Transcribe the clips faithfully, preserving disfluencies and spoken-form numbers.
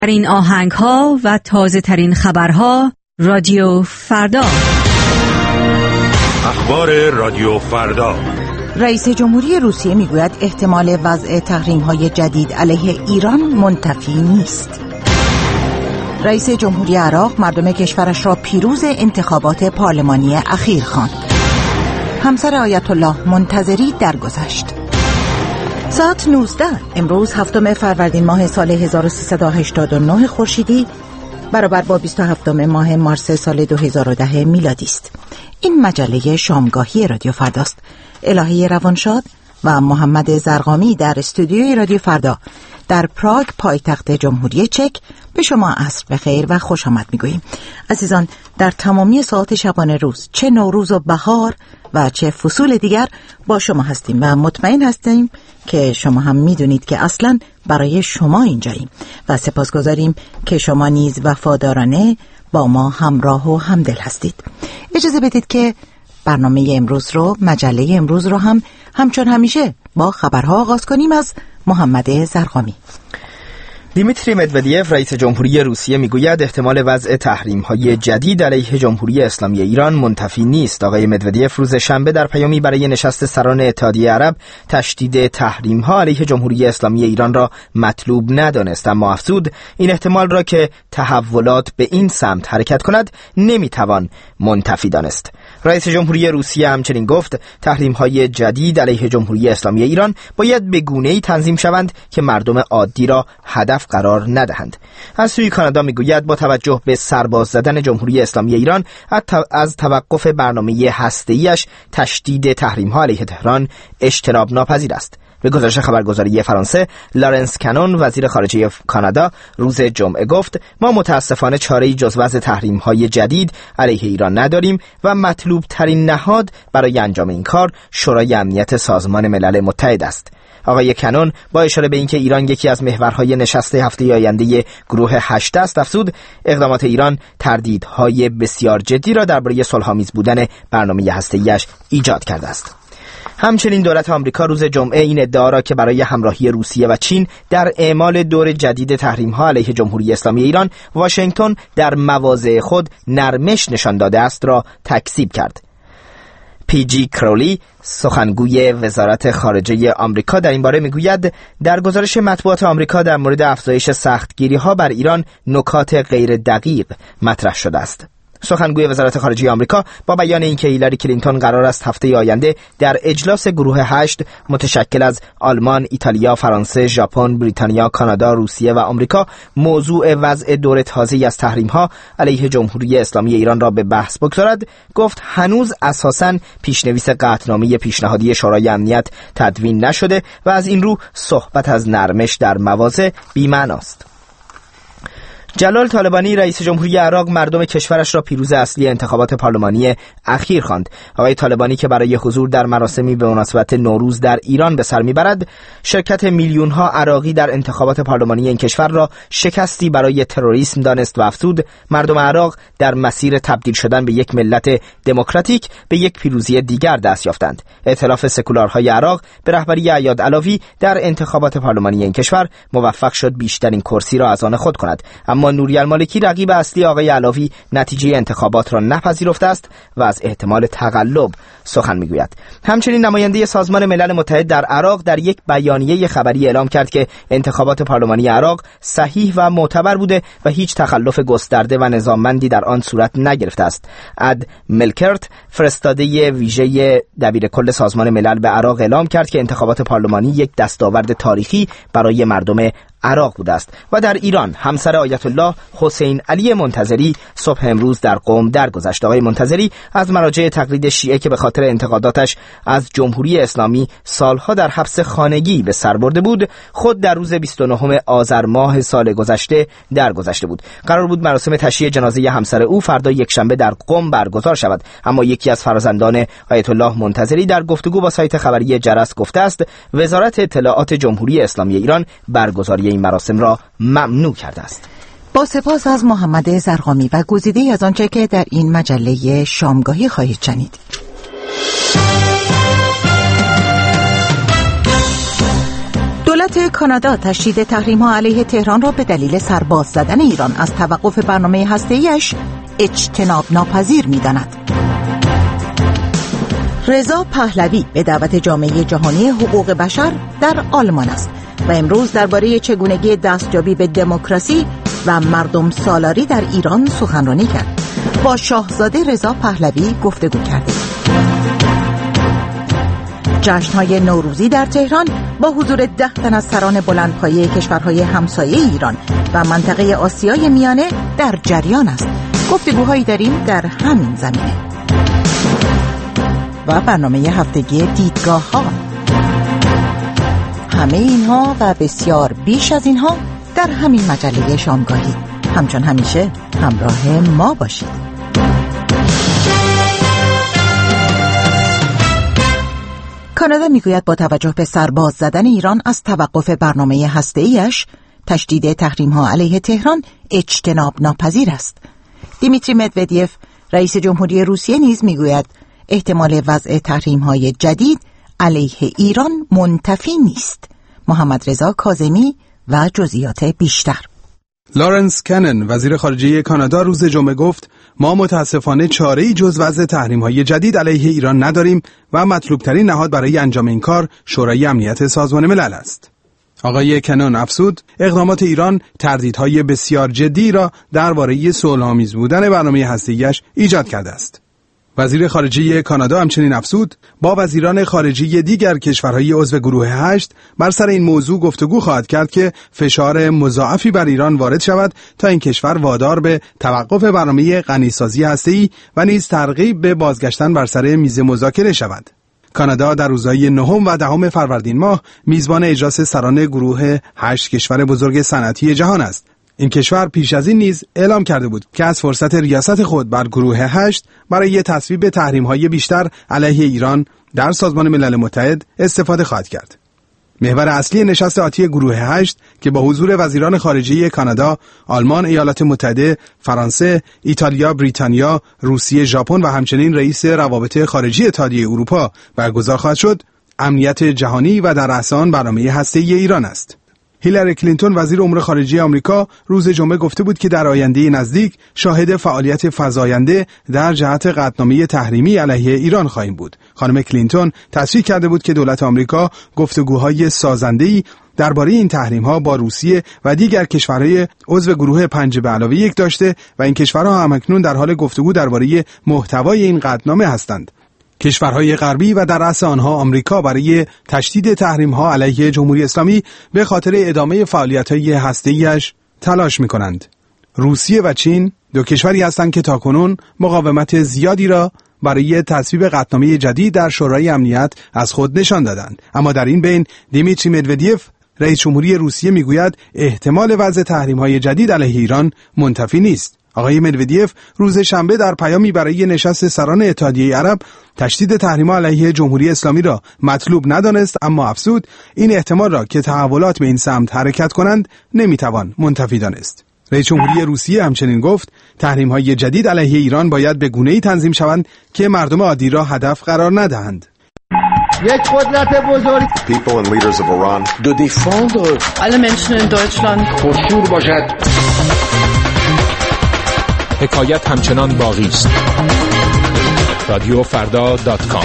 ترین آهنگ ها و تازه ترین خبرها رادیو فردا. اخبار رادیو فردا. رئیس جمهوری روسیه میگوید احتمال وضع تحریم‌های جدید علیه ایران منتفی نیست. رئیس جمهوری عراق مردم کشورش را پیروز انتخابات پارلمانی اخیر خواند. همسر آیت الله منتظری درگذشت. ساعت نوزده امروز هفتم فروردین ماه سال هزار و سیصد و هشتاد و نه خورشیدی برابر با بیست و هفتم ماه مارس سال دو هزار و ده میلادی است. این مجله شامگاهی رادیو فرداست. الهی روانشاد و محمد زرقامی در استودیوی رادیو فردا در پراگ پایتخت جمهوری چک به شما عصر بخیر و خوش آمد میگوییم. عزیزان، در تمامی ساعات شبانه روز چه نوروز و بهار و چه فصول دیگر با شما هستیم و مطمئن هستیم که شما هم میدونید که اصلا برای شما اینجاییم و سپاسگزاریم که شما نیز وفادارانه با ما همراه و همدل هستید. اجازه بدید که برنامه امروز رو، مجله امروز رو هم همچون همیشه با خبرها آغاز کنیم. از محمد زرقامی. دیمیتری مدودیف رئیس جمهوری روسیه میگوید احتمال وضع تحریم‌های جدید علیه جمهوری اسلامی ایران منتفی نیست. آقای مدودیف روز شنبه در پیامی برای نشست سران اتحادیه عرب تشدید تحریم‌ها علیه جمهوری اسلامی ایران را مطلوب ندانست، اما افزود این احتمال را که تحولات به این سمت حرکت کند نمیتوان منتفی دانست. رئیس جمهوری روسیه همچنین گفت تحریم‌های جدید علیه جمهوری اسلامی ایران باید به گونه‌ای تنظیم شوند که مردم عادی را هدف قرار ندهند. از سوی کانادا میگوید با توجه به سرباز زدن جمهوری اسلامی ایران از توقف برنامه هسته‌ایش تشدید تحریم‌ها علیه تهران اجتناب ناپذیر است. به گزارش خبرگزاری فرانسه، لارنس کنون وزیر خارجه کانادا روز جمعه گفت ما متاسفانه چاره‌ای جز وضع تحریم‌های جدید علیه ایران نداریم و مطلوب ترین نهاد برای انجام این کار شورای امنیت سازمان ملل متحد است. آقای کنون با اشاره به اینکه ایران یکی از محورهای نشست هفته آینده گروه هشت است افزود اقدامات ایران تردیدهای بسیار جدی را درباره صلح‌آمیز بودن برنامه هسته‌ایش ایجاد کرده است. همچنین دولت آمریکا روز جمعه این ادعا را که برای همراهی روسیه و چین در اعمال دور جدید تحریم‌ها علیه جمهوری اسلامی ایران واشنگتن در مواضع خود نرمش نشان داده است را تکذیب کرد. پی جی کرولی سخنگوی وزارت خارجه آمریکا در این باره میگوید در گزارش مطبوعات آمریکا در مورد افزایش سختگیری‌ها بر ایران نکات غیر دقیق مطرح شده است. سخنگوی وزارت خارجه آمریکا با بیان اینکه هیلاری کلینتون قرار است هفته آینده در اجلاس گروه هشت متشکل از آلمان، ایتالیا، فرانسه، ژاپن، بریتانیا، کانادا، روسیه و آمریکا موضوع وضع دور تازه‌ای از تحریم‌ها علیه جمهوری اسلامی ایران را به بحث بگذارد، گفت هنوز اساساً پیشنویس قطعنامه پیشنهادی شورای امنیت تدوین نشده و از این رو صحبت از نرمش در مواضع بی‌معناست. جلال طالبانی رئیس جمهوری عراق مردم کشورش را پیروز اصلی انتخابات پارلمانی اخیر خواند. آقای طالبانی که برای حضور در مراسمی به مناسبت نوروز در ایران به سر میبرد، شرکت میلیون‌ها عراقی در انتخابات پارلمانی این کشور را شکستی برای تروریسم دانست و افزود مردم عراق در مسیر تبدیل شدن به یک ملت دموکراتیک به یک پیروزی دیگر دست یافتند. ائتلاف سکولارهای عراق به رهبری عیاد علاوی در انتخابات پارلمانی این کشور موفق شد بیشترین کرسی را از آن خود کند، اما اما نوری المالکی رقیب اصلی آقای علاوی نتیجه انتخابات را نپذیرفته است و از احتمال تقلب سخن میگوید. همچنین نماینده سازمان ملل متحد در عراق در یک بیانیه خبری اعلام کرد که انتخابات پارلمانی عراق صحیح و معتبر بوده و هیچ تخلف گسترده و نظاممندی در آن صورت نگرفته است. اد ملکرت فرستاده ویژه دبیرکل سازمان ملل به عراق اعلام کرد که انتخابات پارلمانی یک دستاورد تاریخی برای مردم عراق بوده است. و در ایران همسر آیت الله حسین علی منتظری صبح امروز در قم درگذشت. آقای منتظری از مراجع تقلید شیعه که به خاطر انتقاداتش از جمهوری اسلامی سالها در حبس خانگی به سر برده بود، خود در روز بیست و نهم آذر ماه سال گذشته درگذشته بود. قرار بود مراسم تشییع جنازه همسر او فردا یکشنبه در قم برگزار شود، اما یکی از فرزندان آیت الله منتظری در گفتگو با سایت خبری جرس گفته است وزارت اطلاعات جمهوری اسلامی ایران برگزاری این مراسم را ممنوع کرده است. با سپاس از محمد زرقامی و گزیده‌ای از آنچه که در این مجله شامگاهی خواهید شنید. دولت کانادا تشدید تحریم‌ها علیه تهران را به دلیل سرباز زدن ایران از توقف برنامه هسته‌ایش اجتناب ناپذیر می‌داند. رضا پهلوی به دعوت جامعه جهانی حقوق بشر در آلمان است و امروز درباره چگونگی دستیابی به دموکراسی و مردم سالاری در ایران سخنرانی کرد. با شاهزاده رضا پهلوی گفتگو کرد. جشن‌های نوروزی در تهران با حضور ده تن از سران بلندپایه کشورهای همسایه ایران و منطقه آسیای میانه در جریان است. گفتگوهایی داریم در همین زمینه. و برنامه هفتگی دیدگاه ها. همه اینها و بسیار بیش از اینها در همین مجله شامگاهی. همچون همیشه همراه ما باشید. کانادا میگوید با توجه به سرباز زدن ایران از توقف برنامه هسته‌ایش، تشدید تحریم‌ها علیه تهران اجتناب ناپذیر است. دیمیتری مدودیف رئیس جمهوری روسیه نیز میگوید احتمال وضع تحریم‌های جدید علیه ایران منتفی نیست. محمد رضا کاظمی و جزئیات بیشتر. لارنس کنن وزیر خارجه کانادا روز جمعه گفت ما متاسفانه چاره‌ای جز وضع تحریم‌های جدید علیه ایران نداریم و مطلوب‌ترین نهاد برای انجام این کار شورای امنیت سازمان ملل است. آقای کنن افزود اقدامات ایران تردیدهای بسیار جدی را درباره صلح‌آمیز بودن برنامه هسته‌ایش ایجاد کرده است. وزیر خارجه کانادا همچنین افزود با وزیران خارجه دیگر کشورهای عضو گروه هشت بر سر این موضوع گفتگو خواهد کرد که فشار مضاعفی بر ایران وارد شود تا این کشور وادار به توقف برنامه غنیسازی هسته‌ای و نیز ترغیب به بازگشتن بر سر میز مذاکره شود. کانادا در روزهای نهم و دهم فروردین ماه میزبان اجلاس سران گروه هشت کشور بزرگ صنعتی جهان است. این کشور پیش از این نیز اعلام کرده بود که از فرصت ریاست خود بر گروه هشت برای تصویب تحریم‌های بیشتر علیه ایران در سازمان ملل متحد استفاده خواهد کرد. محور اصلی نشست آتی گروه هشت که با حضور وزیران خارجه کانادا، آلمان، ایالات متحده، فرانسه، ایتالیا، بریتانیا، روسیه، ژاپن و همچنین رئیس روابط خارجی اتحادیه اروپا برگزار خواهد شد، امنیت جهانی و در رأس آن برنامه هسته‌ای ایران است. هیلاری کلینتون وزیر امور خارجه آمریکا روز جمعه گفته بود که در آینده نزدیک شاهد فعالیت فزاینده در جهت قطعنامه تحریمی علیه ایران خواهیم بود. خانم کلینتون تصریح کرده بود که دولت آمریکا گفتگوهای سازنده‌ای درباره این تحریم‌ها با روسیه و دیگر کشورهای عضو گروه پنج به علاوه یک داشته و این کشورها همکنون در حال گفتگو درباره محتوای این قطعنامه هستند. کشورهای غربی و در رأس آنها آمریکا برای تشدید تحریم‌ها علیه جمهوری اسلامی به خاطر ادامه فعالیت‌های هسته‌ایش تلاش می‌کنند. روسیه و چین دو کشوری هستند که تاکنون مقاومت زیادی را برای تصویب قطعنامه جدید در شورای امنیت از خود نشان دادند. اما در این بین دیمیتری مدودیف رئیس جمهوری روسیه میگوید احتمال وضع تحریم‌های جدید علیه ایران منتفی نیست. آقای مدودیف روز شنبه در پیامی برای نشست سران اتحادیه عرب تشدید تحریم‌ها علیه جمهوری اسلامی را مطلوب ندانست، اما افزود این احتمال را که تحولات به این سمت حرکت کنند نمیتوان منتفی دانست. رئیس جمهوری روسیه همچنین گفت تحریم‌های جدید علیه ایران باید به گونه‌ای تنظیم شوند که مردم عادی را هدف قرار ندهند. یک قدرت بزرگ people and leaders of Iran de défendre alle Menschen in Deutschland خشوع باشد. حکایت همچنان باقی است. رادیو فردا دات کام.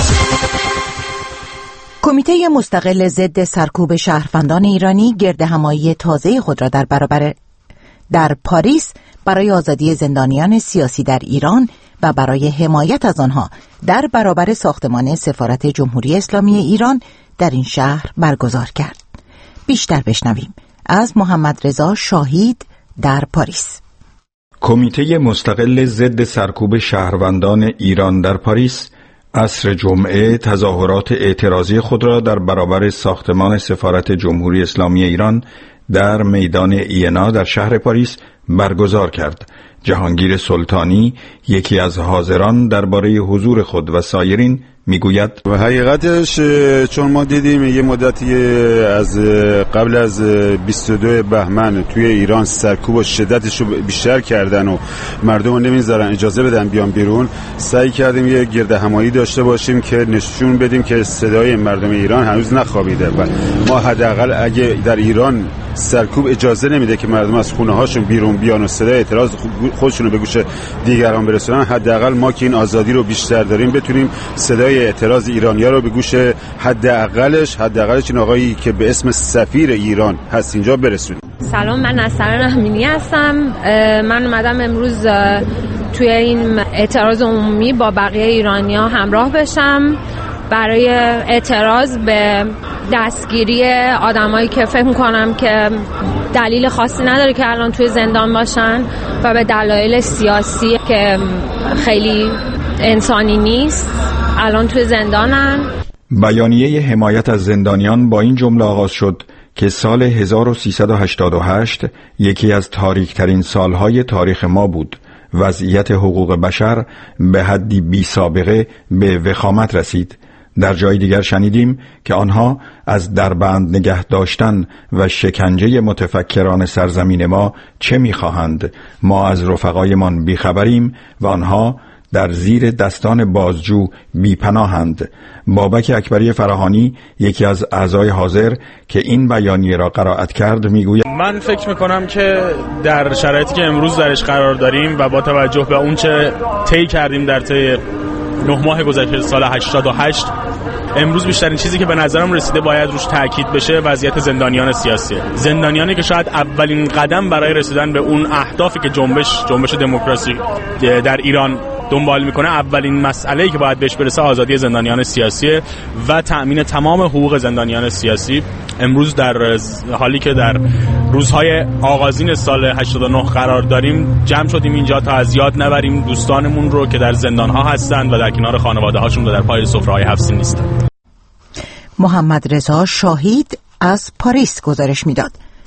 کمیته مستقل ضد سرکوب شهروندان ایرانی گردهمایی تازه خود را در برابر در پاریس برای آزادی زندانیان سیاسی در ایران و برای حمایت از آنها در برابر ساختمان سفارت جمهوری اسلامی ایران در این شهر برگزار کرد. بیشتر بشنویم از محمد رضا شاهید در پاریس. کمیته مستقل ضد سرکوب شهروندان ایران در پاریس عصر جمعه تظاهرات اعتراضی خود را در برابر ساختمان سفارت جمهوری اسلامی ایران در میدان اینا در شهر پاریس برگزار کرد. جهانگیر سلطانی یکی از حاضران درباره حضور خود و سایرین میگوید و حقیقتش چون ما دیدیم یه مدتی از قبل از بیست و دو بهمن توی ایران سرکوب و شدتش رو بیشتر کردن و مردم رو نمیذارن اجازه بدن بیان بیرون، سعی کردیم یه گرد همایی داشته باشیم که نشون بدیم که صدای مردم ایران هنوز نخوابیده و ما حداقل اگه در ایران سرکوب اجازه نمیده که مردم از خونه هاشون بیرون بیان و صدای اعتراض خودشون رو به گوش دیگران برسونن، حداقل ما که این آزادی رو بیشتر داریم بتونیم صدای اعتراض ایرانی‌ها رو به گوش حداقلش حداقلش این آقایی که به اسم سفیر ایران هست اینجا برسونیم. سلام، من نصران امینی هستم. من اومدم امروز توی این اعتراض عمومی با بقیه ایرانی‌ها همراه بشم برای اعتراض به دستگیری آدمایی که فکر میکنم که دلیل خاصی نداره که الان توی زندان باشن و به دلایل سیاسی که خیلی انسانی نیست الان توی زندانن. بیانیه حمایت از زندانیان با این جمله آغاز شد که سال هزار و سیصد و هشتاد و هشت یکی از تاریک‌ترین سالهای تاریخ ما بود. وضعیت حقوق بشر به حدی بی سابقه به وخامت رسید. در جای دیگر شنیدیم که آنها از دربند نگه داشتن و شکنجه متفکران سرزمین ما چه می‌خواهند. ما از رفقایمان بیخبریم و آنها در زیر دستان بازجو بیپناهند. بابک اکبری فراهانی یکی از اعضای حاضر که این بیانیه را قرائت کرد میگوید من فکر میکنم که در شرایطی که امروز درش قرار داریم و با توجه به اون چه طی کردیم در طی نه ماه گذشته سال هشتاد و هشت، امروز بیشترین چیزی که به نظرم رسیده باید روش تاکید بشه وضعیت زندانیان سیاسی. زندانیانی که شاید اولین قدم برای رسیدن به اون اهدافی که جنبش جنبش دموکراسی در ایران دنبال میکنه، اولین مسئله‌ای که باید بهش برسه آزادی زندانیان سیاسی و تأمین تمام حقوق زندانیان سیاسی. امروز در حالی که در روزهای آغازین سال هشتاد و نه قرار داریم، جمع شدیم اینجا تا از یاد نبریم دوستانمون رو که در زندان‌ها هستند و در کنار خانواده‌هاشون و در پای سفره‌های حبس نیستند. محمد رضا شاهید از پاریس گزارش میداد.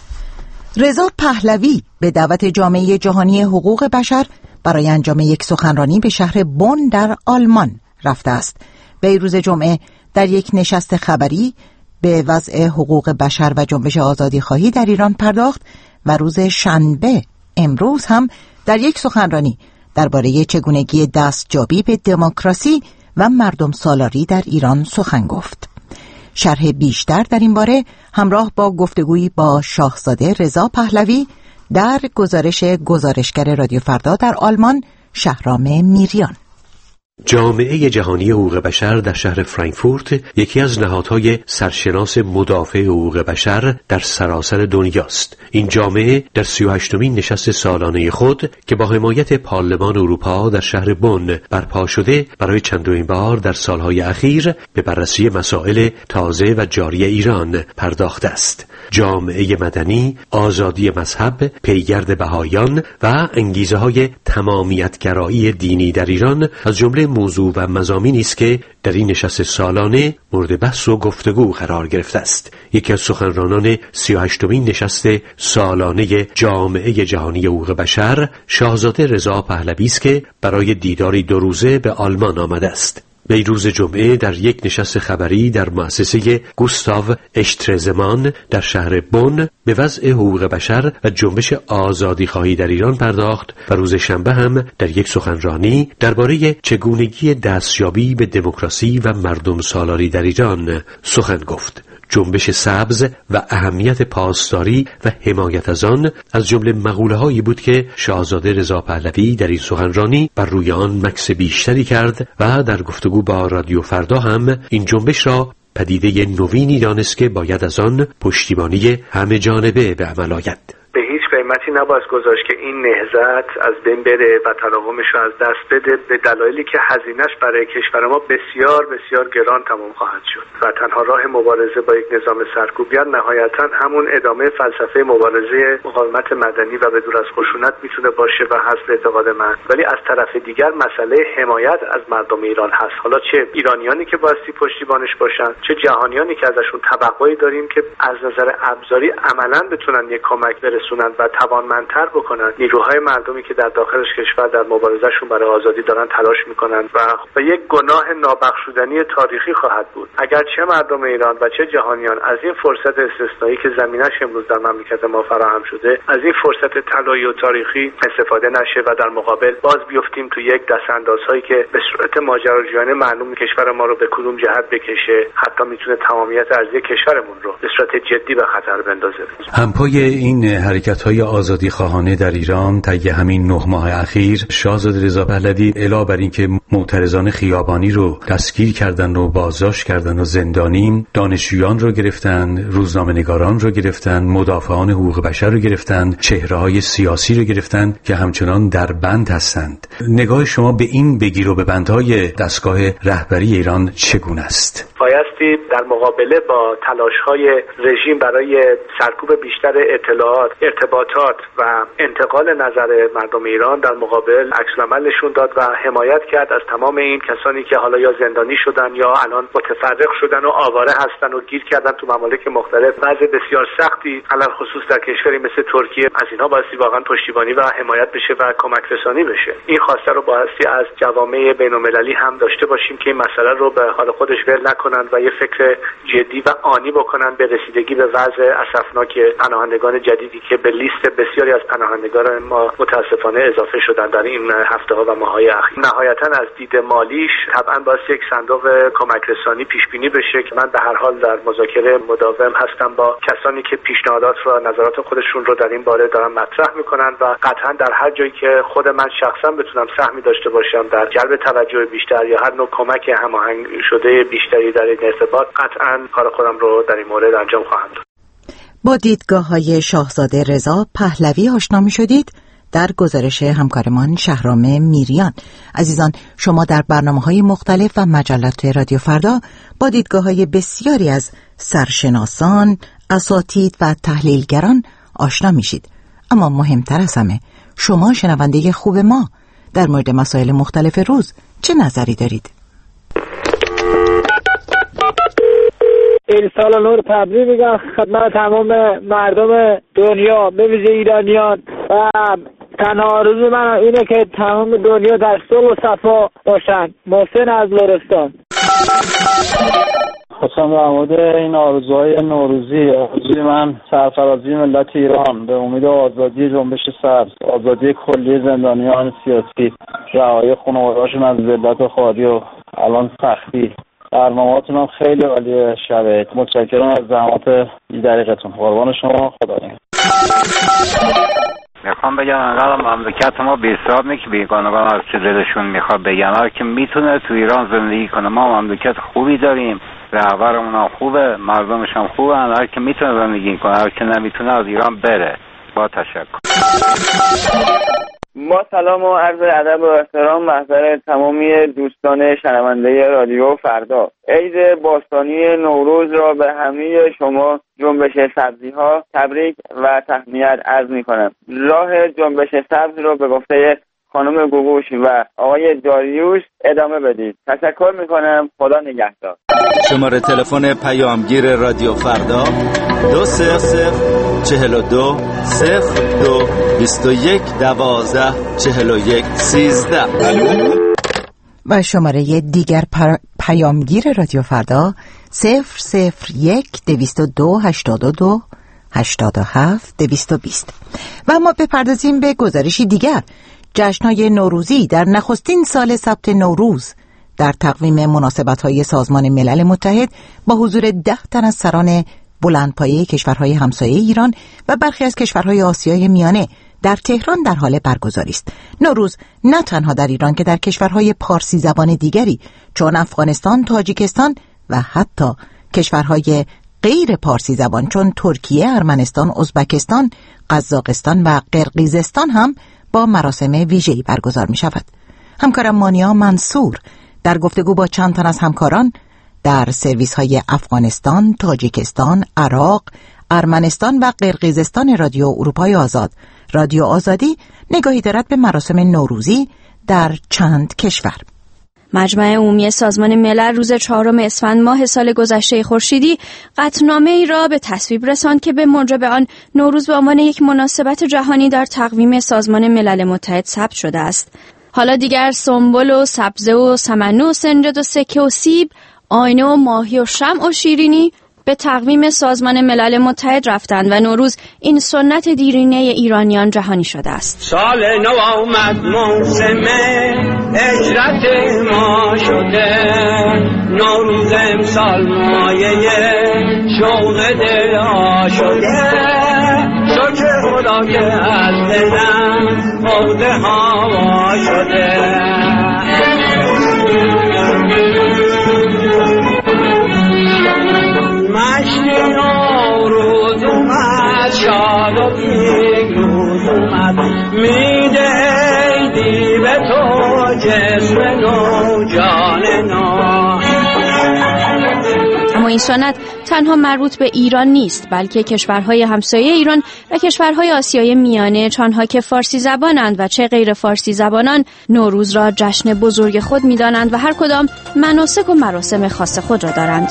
رضا پهلوی به دعوت جامعه جهانی حقوق بشر برای انجام یک سخنرانی به شهر بن در آلمان رفته است. وی روز جمعه در یک نشست خبری به وضع حقوق بشر و جنبش آزادی خواهی در ایران پرداخت و روز شنبه امروز هم در یک سخنرانی درباره چگونگی دستیابی به دموکراسی و مردم سالاری در ایران سخن گفت. شرح بیشتر در این باره همراه با گفتگویی با شاهزاده رضا پهلوی در گزارش گزارشگر رادیو فردا در آلمان شهرام میریان. جامعه جهانی حقوق بشر در شهر فرانکفورت یکی از نهادهای سرشناس مدافع حقوق بشر در سراسر دنیاست. این جامعه در سی و هشتمین نشست سالانه خود که با حمایت پارلمان اروپا در شهر بن برپا شده، برای چندمین بار در سالهای اخیر به بررسی مسائل تازه و جاری ایران پرداخته است. جامعه مدنی، آزادی مذهب، پیگرد بهایان و انگیزه های تمامیتگرایی دینی در ایران از جمله موضوع و مضامینی است که در این نشست سالانه مورد بحث و گفتگو قرار گرفته است. یکی از سخنرانان سی و هشتمین نشست سالانه جامعه جهانی حقوق بشر، شاهزاده رضا پهلوی است که برای دیداری دو روزه به آلمان آمده است. وی روز جمعه در یک نشست خبری در مؤسسه گوستاو اشترزمان در شهر بن به وضع حقوق بشر و جنبش آزادی خواهی در ایران پرداخت و روز شنبه هم در یک سخنرانی درباره چگونگی دستیابی به دموکراسی و مردم سالاری در ایران سخن گفت. جنبش سبز و اهمیت پاسداری و حمایت از آن از جمله مقوله‌هایی بود که شاهزاده رضا پهلوی در این سخنرانی بر روی آن مکث بیشتری کرد و در گفتگو با رادیو فردا هم این جنبش را پدیده نوینی دانست که باید از آن پشتیبانی همه جانبه به عمل آید. به هیچ قیمتی نباید گذاشت که این نهضت از بین بره و تراومش رو از دست بده، به دلایلی که هزینه‌اش برای کشور ما بسیار بسیار گران تمام خواهد شد و تنها راه مبارزه با یک نظام سرکوبگر نهایتاً همون ادامه فلسفه مبارزه مقاومت مدنی و به دور از خشونت میتونه باشه و حسب اعتقاد من. ولی از طرف دیگر مسئله حمایت از مردم ایران هست، حالا چه ایرانیانی که بایستی پشتیبانش باشن، چه جهانیانی که ازشون توقعی داریم که از نظر ابزاری عملاً بتونن یک کمک برسونن و و توانمندتر بکنن نیروهای مردمی که در داخلش کشور در مبارزهشون برای آزادی دارن تلاش میکنن و و یک گناه نابخشودنی تاریخی خواهد بود اگر چه مردم ایران و چه جهانیان از این فرصت استثنایی که زمینش امروز در مملکت ما فراهم شده از این فرصت طلایی و تاریخی استفاده نشه و در مقابل باز بیفتیم تو یک دستاندازهایی که به صورت ماجراجویانه معلوم کشور ما رو به کدوم جهت بکشه، حتی میتونه تمامیت ارضی کشورمون رو به صورت جدی به خطر بندازه. همپای این حرکت‌های آزادی خواهانه در ایران طی همین نه ماه اخیر شاهزاده رضا پهلوی علاوه بر اینکه معترضان خیابانی رو دستگیر کردن و بازداشت کردن و زندانی، دانشجویان رو گرفتن، روزنامه‌نگاران رو گرفتن، مدافعان حقوق بشر رو گرفتن، چهره‌های سیاسی رو گرفتن که همچنان در بند هستند. نگاه شما به این بگیر و به بندهای دستگاه رهبری ایران چگونه است؟ بایستی در مقابله با تلاش‌های رژیم برای سرکوب بیشتر اطلاعات، ارتباطات و انتقال نظر مردم ایران در مقابل عکس‌العمل نشون داد و حمایت کرد از تمام این کسانی که حالا یا زندانی شدن یا الان متفرق شدن و آواره هستن و گیر کردن تو ممالک مختلف. وضع بسیار سختی علل خصوص در کشوری مثل ترکیه از اینها بایستی واقعا پشتیبانی و حمایت بشه و کمک رسانی بشه. این خواسته رو بایستی از جوامع بین‌المللی هم داشته باشیم که این مسئله رو به حال خودش ول نکنن و یه فکر جدی و آنی بکنن به رسیدگی به وضع اسفناک پناهندگان جدیدی که به لیست بسیاری از پناهندگان ما متاسفانه اضافه شدن در این هفته‌ها و ماه‌های اخیر. نهایتاً از دید مالیش طبعاً باید یک صندوق کمک رسانی پیش بینی بشه که من به هر حال در مذاکره مداوم هستم با کسانی که پیشنهادات و نظرات خودشون رو در این باره دارن مطرح میکنن و قطعاً در هر جایی که خود من شخصاً بتونم سهمی داشته باشم در جلب توجه بیشتر یا هر نوع کمک هماهنگ شده بیشتری در این ارتباط قطعاً کار خودم رو در این مورد انجام خواهم داد. با دیدگاه‌های شاهزاده رضا پهلوی آشنا می‌شدید در گزارش همکارمان شهرام میریان. عزیزان، شما در برنامه‌های مختلف و مجلات رادیو فردا با دیدگاه‌های بسیاری از سرشناسان، اساتید و تحلیلگران آشنا میشید. اما مهمتر از همه، شما شنونده خوب ما در مورد مسائل مختلف روز چه نظری دارید؟ ارسال نور تبریک میگم خدمت تمام مردم دنیا به ویژه ایرانیان و تنها آرزوی من اینه که تمام دنیا در صلح و صفا باشن. محسن از لرستان. خواستم در مورد این آرزوهای نوروزی، آرزوی من سرفرازی ملت ایران به امید آزادی جنبش سبز، آزادی کلی زندانیان سیاسی، رهایی خانواده‌هاشون از ذلت و خواری و الان سختی. برنامه‌هاتون هم خیلی عالیه شبه. متشکرم از زحمات این دقیقتون. قربان شما. خدا نگهدار. میخوام بگم انقدر مملکت ما بی‌حساب که بیگانگان از چه دلشون میخواد بگن. هر که میتونه تو ایران زندگی کنه. ما مملکت خوبی داریم، رهبرمون هم خوبه، مردمش هم خوبه. هر که میتونه زندگی کنه، هر که نمیتونه از ایران بره. با تشکر. با سلام و عرض ادب و احترام محضر تمامی دوستان شنونده رادیو فردا. عید باستانی نوروز را به همه شما جنبش سبزی ها تبریک و تهنیت عرض می کنم. راه جنبش سبز رو به گفته خانم گوگوش و آقای داریوش ادامه بدید. تشکر می کنم. خدا نگهدار. شماره تلفن پیامگیر رادیو فردا دو صفر صفر چهل و دو صفر دو بیست و یک دوازده چهل و یک سیزده و شماره دیگر پر... پیامگیر رادیو فردا صفر صفر یک دویست و دو هشتاد و دو هشتاد و هفت دویست و بیست. و اما بپردازیم به گزارشی دیگر. جشن‌های نوروزی در نخستین سال ثبت نوروز در تقویم مناسبت‌های سازمان ملل متحد با حضور ده تن از سران بلندپایه کشورهای همسایه ایران و برخی از کشورهای آسیای میانه در تهران در حال برگزاری است. نوروز نه تنها در ایران که در کشورهای پارسی زبان دیگری چون افغانستان، تاجیکستان و حتی کشورهای غیر پارسی زبان چون ترکیه، ارمنستان، ازبکستان، قزاقستان و قرقیزستان هم با مراسم ویژه‌ای برگزار می شود. همکارم مانیا منصور در گفتگو با چند تن از همکاران در سرویس های افغانستان، تاجیکستان، عراق، ارمنستان و قرقیزستان رادیو اروپای آزاد، رادیو آزادی نگاهی دارد به مراسم نوروزی در چند کشور. مجمع عمومی سازمان ملل روز چهارم اسفند ماه سال گذشته خورشیدی قطعنامه‌ای را به تصویب رساند که به موجب آن نوروز به عنوان یک مناسبت جهانی در تقویم سازمان ملل متحد ثبت شده است. حالا دیگر سنبل و سبزه و سمنو و سنجد و سکه و سیب، آینه و ماهی و شمع و شیرینی به تقویم سازمان ملل متحد رفتند و نوروز این سنت دیرینه ایرانیان جهانی شده است. سال نو آمد موسم هجرت ما شده، نوروز امسال مایه شوق دل ها شده، شکر خدا که از دلم خود هوا شده. مشتی نوروز اومد، شاد و پیروز اومد، میده ایدی به تو جسم نو جان نو. اما این سنت تنها مربوط به ایران نیست، بلکه کشورهای همسایه ایران و کشورهای آسیای میانه، چانها که فارسی زبانند و چه غیر فارسی زبانان، نوروز را جشن بزرگ خود می‌دانند و هر کدام مناسک و مراسم خاص خود را دارند.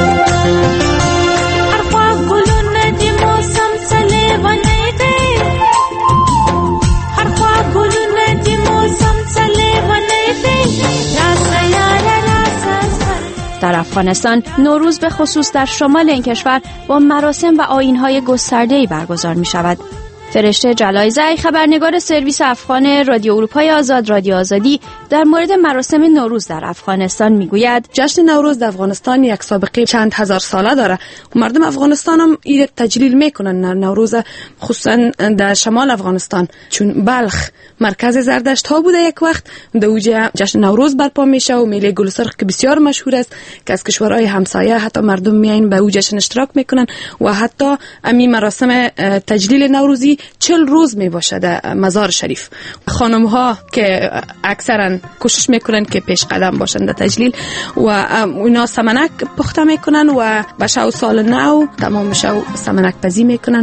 در افغانستان نوروز به خصوص در شمال این کشور با مراسم و آیین‌های گسترده‌ای برگزار می‌شود. فرشته جلایزی، خبرنگار سرویس افغان رادیو اروپای آزاد رادیو آزادی، در مورد مراسم نوروز در افغانستان میگوید: جشن نوروز در افغانستان یک سابقه چند هزار ساله داره. مردم افغانستان هم این تجلیل میکنن نوروز، خصوصا در شمال افغانستان، چون بلخ مرکز زردشت ها بوده یک وقت، در اوجه جشن نوروز برپا میشه و میله گلسرخ که بسیار مشهور است که از کشورهای همسایه حتی مردم میاین به او جشن اشتراک میکنن و حتی امی مراسم تجلیل نوروزی چل روز می باشه در مزار شریف. خانم ها که اکثرا کوشش میکنن که پیش قدم باشن در تجلیل و اونا سمنک پخته میکنن و به شو سال نو تمام شو سمنک پزی میکنن.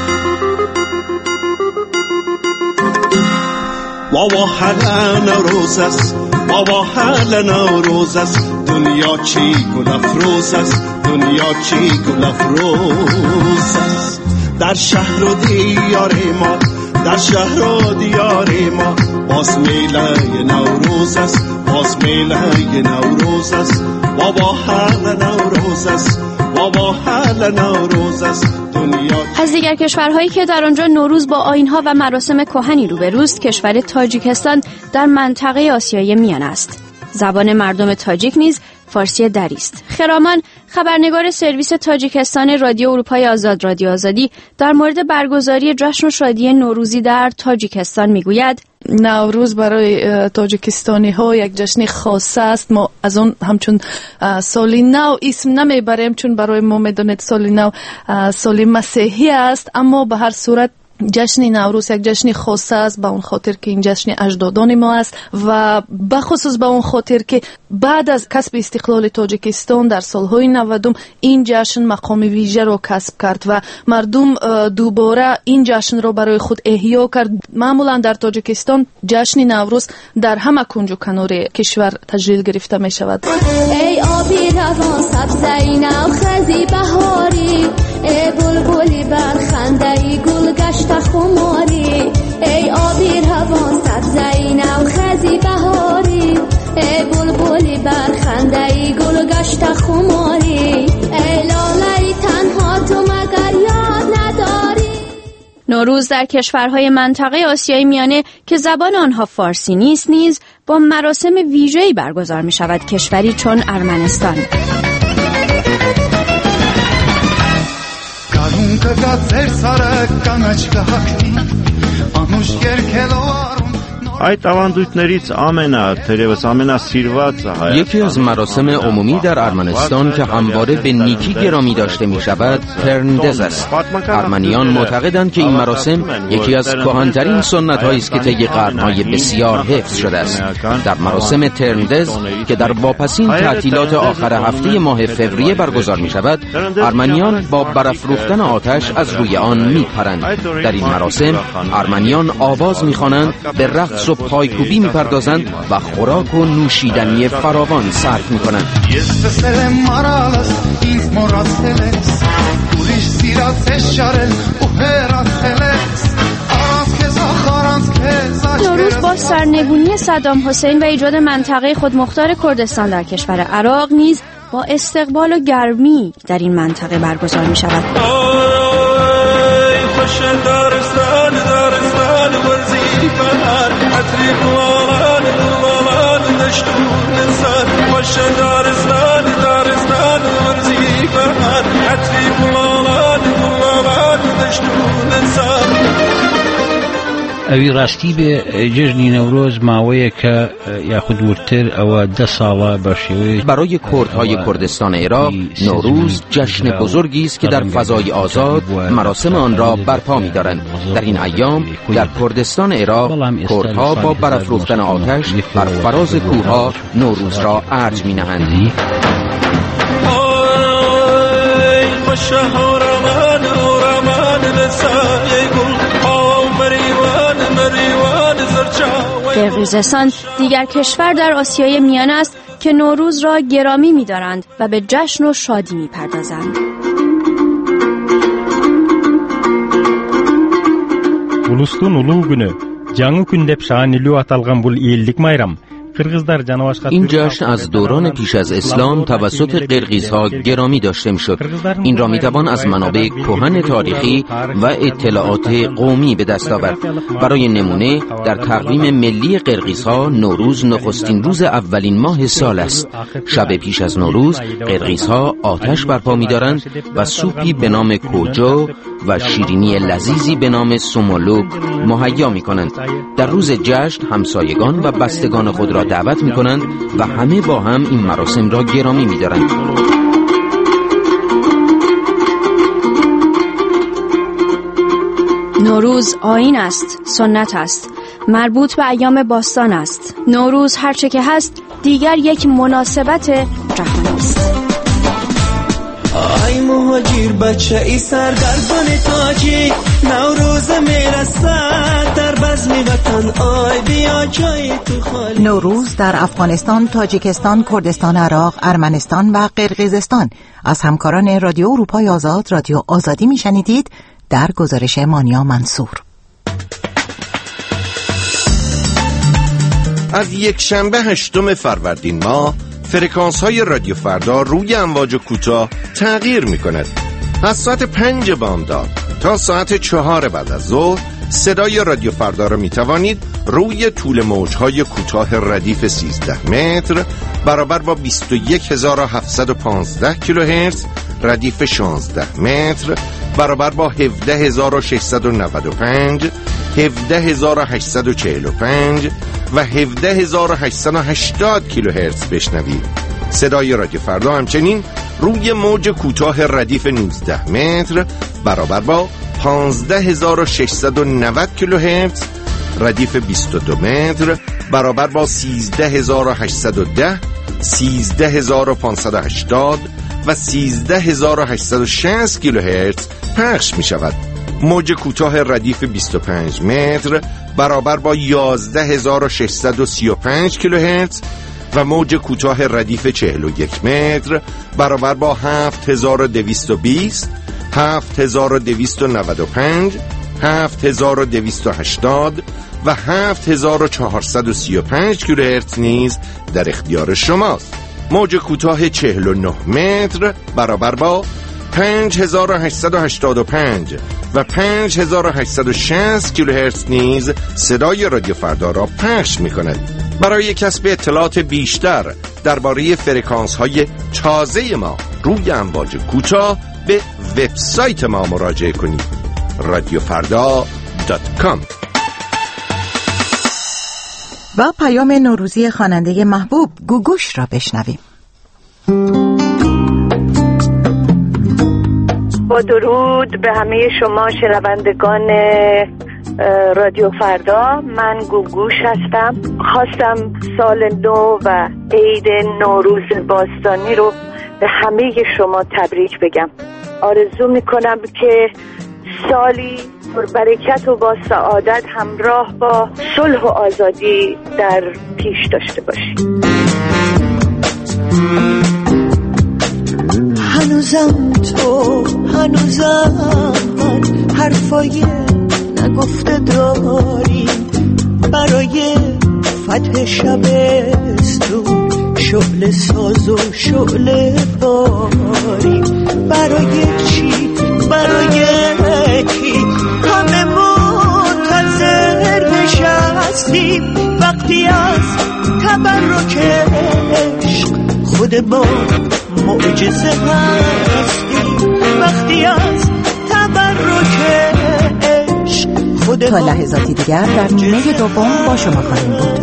بابا حل نوروز است، بابا حل نوروز است، دنیا چی گل افروز است، دنیا چی گل افروز است. در شهر و دیار ما، در شهر و دیار ما، باز میله نوروز است، باز میله نوروز است. بابا حل نوروز است، بابا حل نوروز است. از دیگر کشورهایی که در آنجا نوروز با آیین‌ها و مراسم کهنی روبروست، کشور تاجیکستان در منطقه آسیای میانه است. زبان مردم تاجیک نیز فارسی دری است. خرامان، خبرنگار سرویس تاجیکستان رادیو اروپای آزاد رادیو آزادی، در مورد برگزاری جشن و شادی نوروزی در تاجیکستان میگوید: نوروز برای تاجیکستانی ها یک جشن خاص است. ما از اون همچون سالی نو اسم نمیبریم، چون برای ما میدونید سالی نو سالی مسیحی است، اما به هر صورت جشن نوروز یک جشن خاص است، به اون خاطر که این جشن اجدادان ما است و به خصوص به اون خاطر که بعد از کسب استقلال تاجیکستان در سالهای نودم این جشن مقام ویژه را کسب کرد و مردم دوباره این جشن را برای خود احیا کرد. معمولا در تاجیکستان جشن نوروز در همه کنج و کنار کشور تجلیل گرفته می شود. ای آبی روان سبزی نو خزی بهاری، ای بلبلی برخنده‌ای گل گشت خماری، ای آبی روان سبزی نو خزی بهاری، ای بلبلی برخنده‌ای گل گشت خماری، ای لاله تنها تو مگر یاد نداری. نوروز در کشورهای منطقه آسیای میانه که زبان آنها فارسی نیست نیز با مراسم ویژه‌ای برگزار می شود. کشوری چون ارمنستان. Այդ ավանդույթներից ամենա, թերևս ամենասիրվածը հայ. یکی از مراسم عمومی در ارمنستان که همواره به نیکی گرامی داشته می شود ترندز است. ارمنیان معتقدند که این مراسم یکی از کهن‌ترین سنت‌هایی است که طی قرن‌های بسیار حفظ شده است. در مراسم ترندز که در واپسین تعطیلات آخر هفته ماه فوریه برگزار می شود، ارمنیان با برافروختن آتش از روی آن می پرند. در این مراسم ارمنیان آواز می خوانند، به رقص و پایکوبی می‌پردازند و خوراک و نوشیدنی فراوان صرف می‌کنند. نوروز با سرنگونی صدام حسین و ایجاد منطقه خودمختار کردستان در کشور عراق نیز با استقبال و گرمی در این منطقه برگزار می شود. ئەوی ڕاستی بێ جژنی نەورۆز ماوەیە کە یاخود ورتر ئەوە ده ساڵە بە شێوەیە. برای کردهای کردستان عراق نوروز جشن بزرگی است که در فضای آزاد مراسم آن را برپا می‌دارند. در این ایام در کردستان عراق کردها با برافروختن آتش بر فراز کوه‌ها نوروز را ارج می‌نهند. قرقیزستان دیگر کشور در آسیای میانه است که نوروز را گرامی می‌دارند و به جشن و شادی می‌پردازند. Ulustun ulu günü, жаңы күн деп шаанилүү аталган бул элдик майрам این جشن از دوران پیش از اسلام توسط قرقیزها گرامی داشته میشد. این را میتوان از منابع کهن تاریخی و اطلاعات قومی به دست آورد. برای نمونه در تقویم ملی قرقیزها نوروز نخستین روز اولین ماه سال است. شب پیش از نوروز قرقیزها آتش برپا می‌دارند و سوپی به نام کوجو و شیرینی لذیذی به نام سومولوک مهیا می‌کنند. در روز جشن همسایگان و بستگان خود را دعوت می‌کنند و همه با هم این مراسم را گرامی می‌دارند. نوروز آیین است، سنت است، مربوط به ایام باستان است. نوروز هرچه که هست دیگر یک مناسبت جهانی است. آی مهاجر بچه ای سرگردان تاجی نوروز میرسد در بزم وطن آی بیا جای تو خالی. نوروز در افغانستان، تاجیکستان، کردستان عراق، ارمنستان و قرقیزستان از همکاران رادیو اروپای آزاد رادیو آزادی میشنیدید. در گزارش مانیا منصور. از یک شنبه هشتم فروردین ماه فرکانس های رادیو فردا روی امواج کوتاه تغییر می کند. از ساعت پنج بامداد تا ساعت چهار بعد از ظهر صدای رادیو فردا را می توانید روی طول موجهای کوتاه ردیف سیزده متر برابر با بیست و یک هزار و هفتصد و پانزده کیلوهرتز، ردیف شانزده متر برابر با هفده هزار و ششصد و نود و پنج، هفده هزار و هشتصد و چهل و پنج و هفده هزار و هشتصد و هشتاد کیلوهرتز بشنوید. صدای رادیو فردا همچنین روی موج کوتاه ردیف نوزده متر برابر با پانزده هزار و ششصد و نود کیلوهرتز، ردیف بیست و دو متر برابر با سیزده هزار و هشتصد و ده، سیزده هزار و پانصد و هشتاد و سیزده هزار و هشتصد و شصت کیلوهرتز پخش می شود. موج کوتاه ردیف بیست و پنج متر برابر با یازده هزار و ششصد و سی و پنج کیلوهرتز و موج کوتاه ردیف چهل و یک متر برابر با هفت هزار و دویست و بیست، هفت هزار و دویست و نود و پنج، هفت هزار و دویست و هشتاد و هفت هزار و چهارصد و سی و پنج کیلوهرتز نیز در اختیار شماست. موج کوتاه چهل و نه متر برابر با پنج هزار و هشتصد و هشتاد و پنج و پنج هزار و هشتصد و شصت کیلوهرتز نیز صدای رادیو فردا را پخش می کند. برای کسب اطلاعات بیشتر درباره فرکانس های تازه ما روی امواج کوتاه به وبسایت ما مراجعه کنید. رادیو فردا دات کام. و پیام نوروزی خواننده محبوب گوگوش را بشنویم. با درود به همه شما شنوندگان رادیو فردا، من گوگوش هستم. خواستم سال نو و عید نوروز باستانی رو به همه شما تبریک بگم. آرزو میکنم که سالی برکت و با سعادت همراه با صلح و آزادی در پیش داشته باشیم. هنوزم تو هنوزم من حرفای نگفته داری برای فتح شبستون شعله ساز و شعله باری برای چی برای کی همه منتظر نشستیم وقتی از تبرک عشق خود ما معجزه هستیم وقتی از تبرک عشق خود تا لحظاتی دیگر در نیمه دوم با شما خواهیم بود.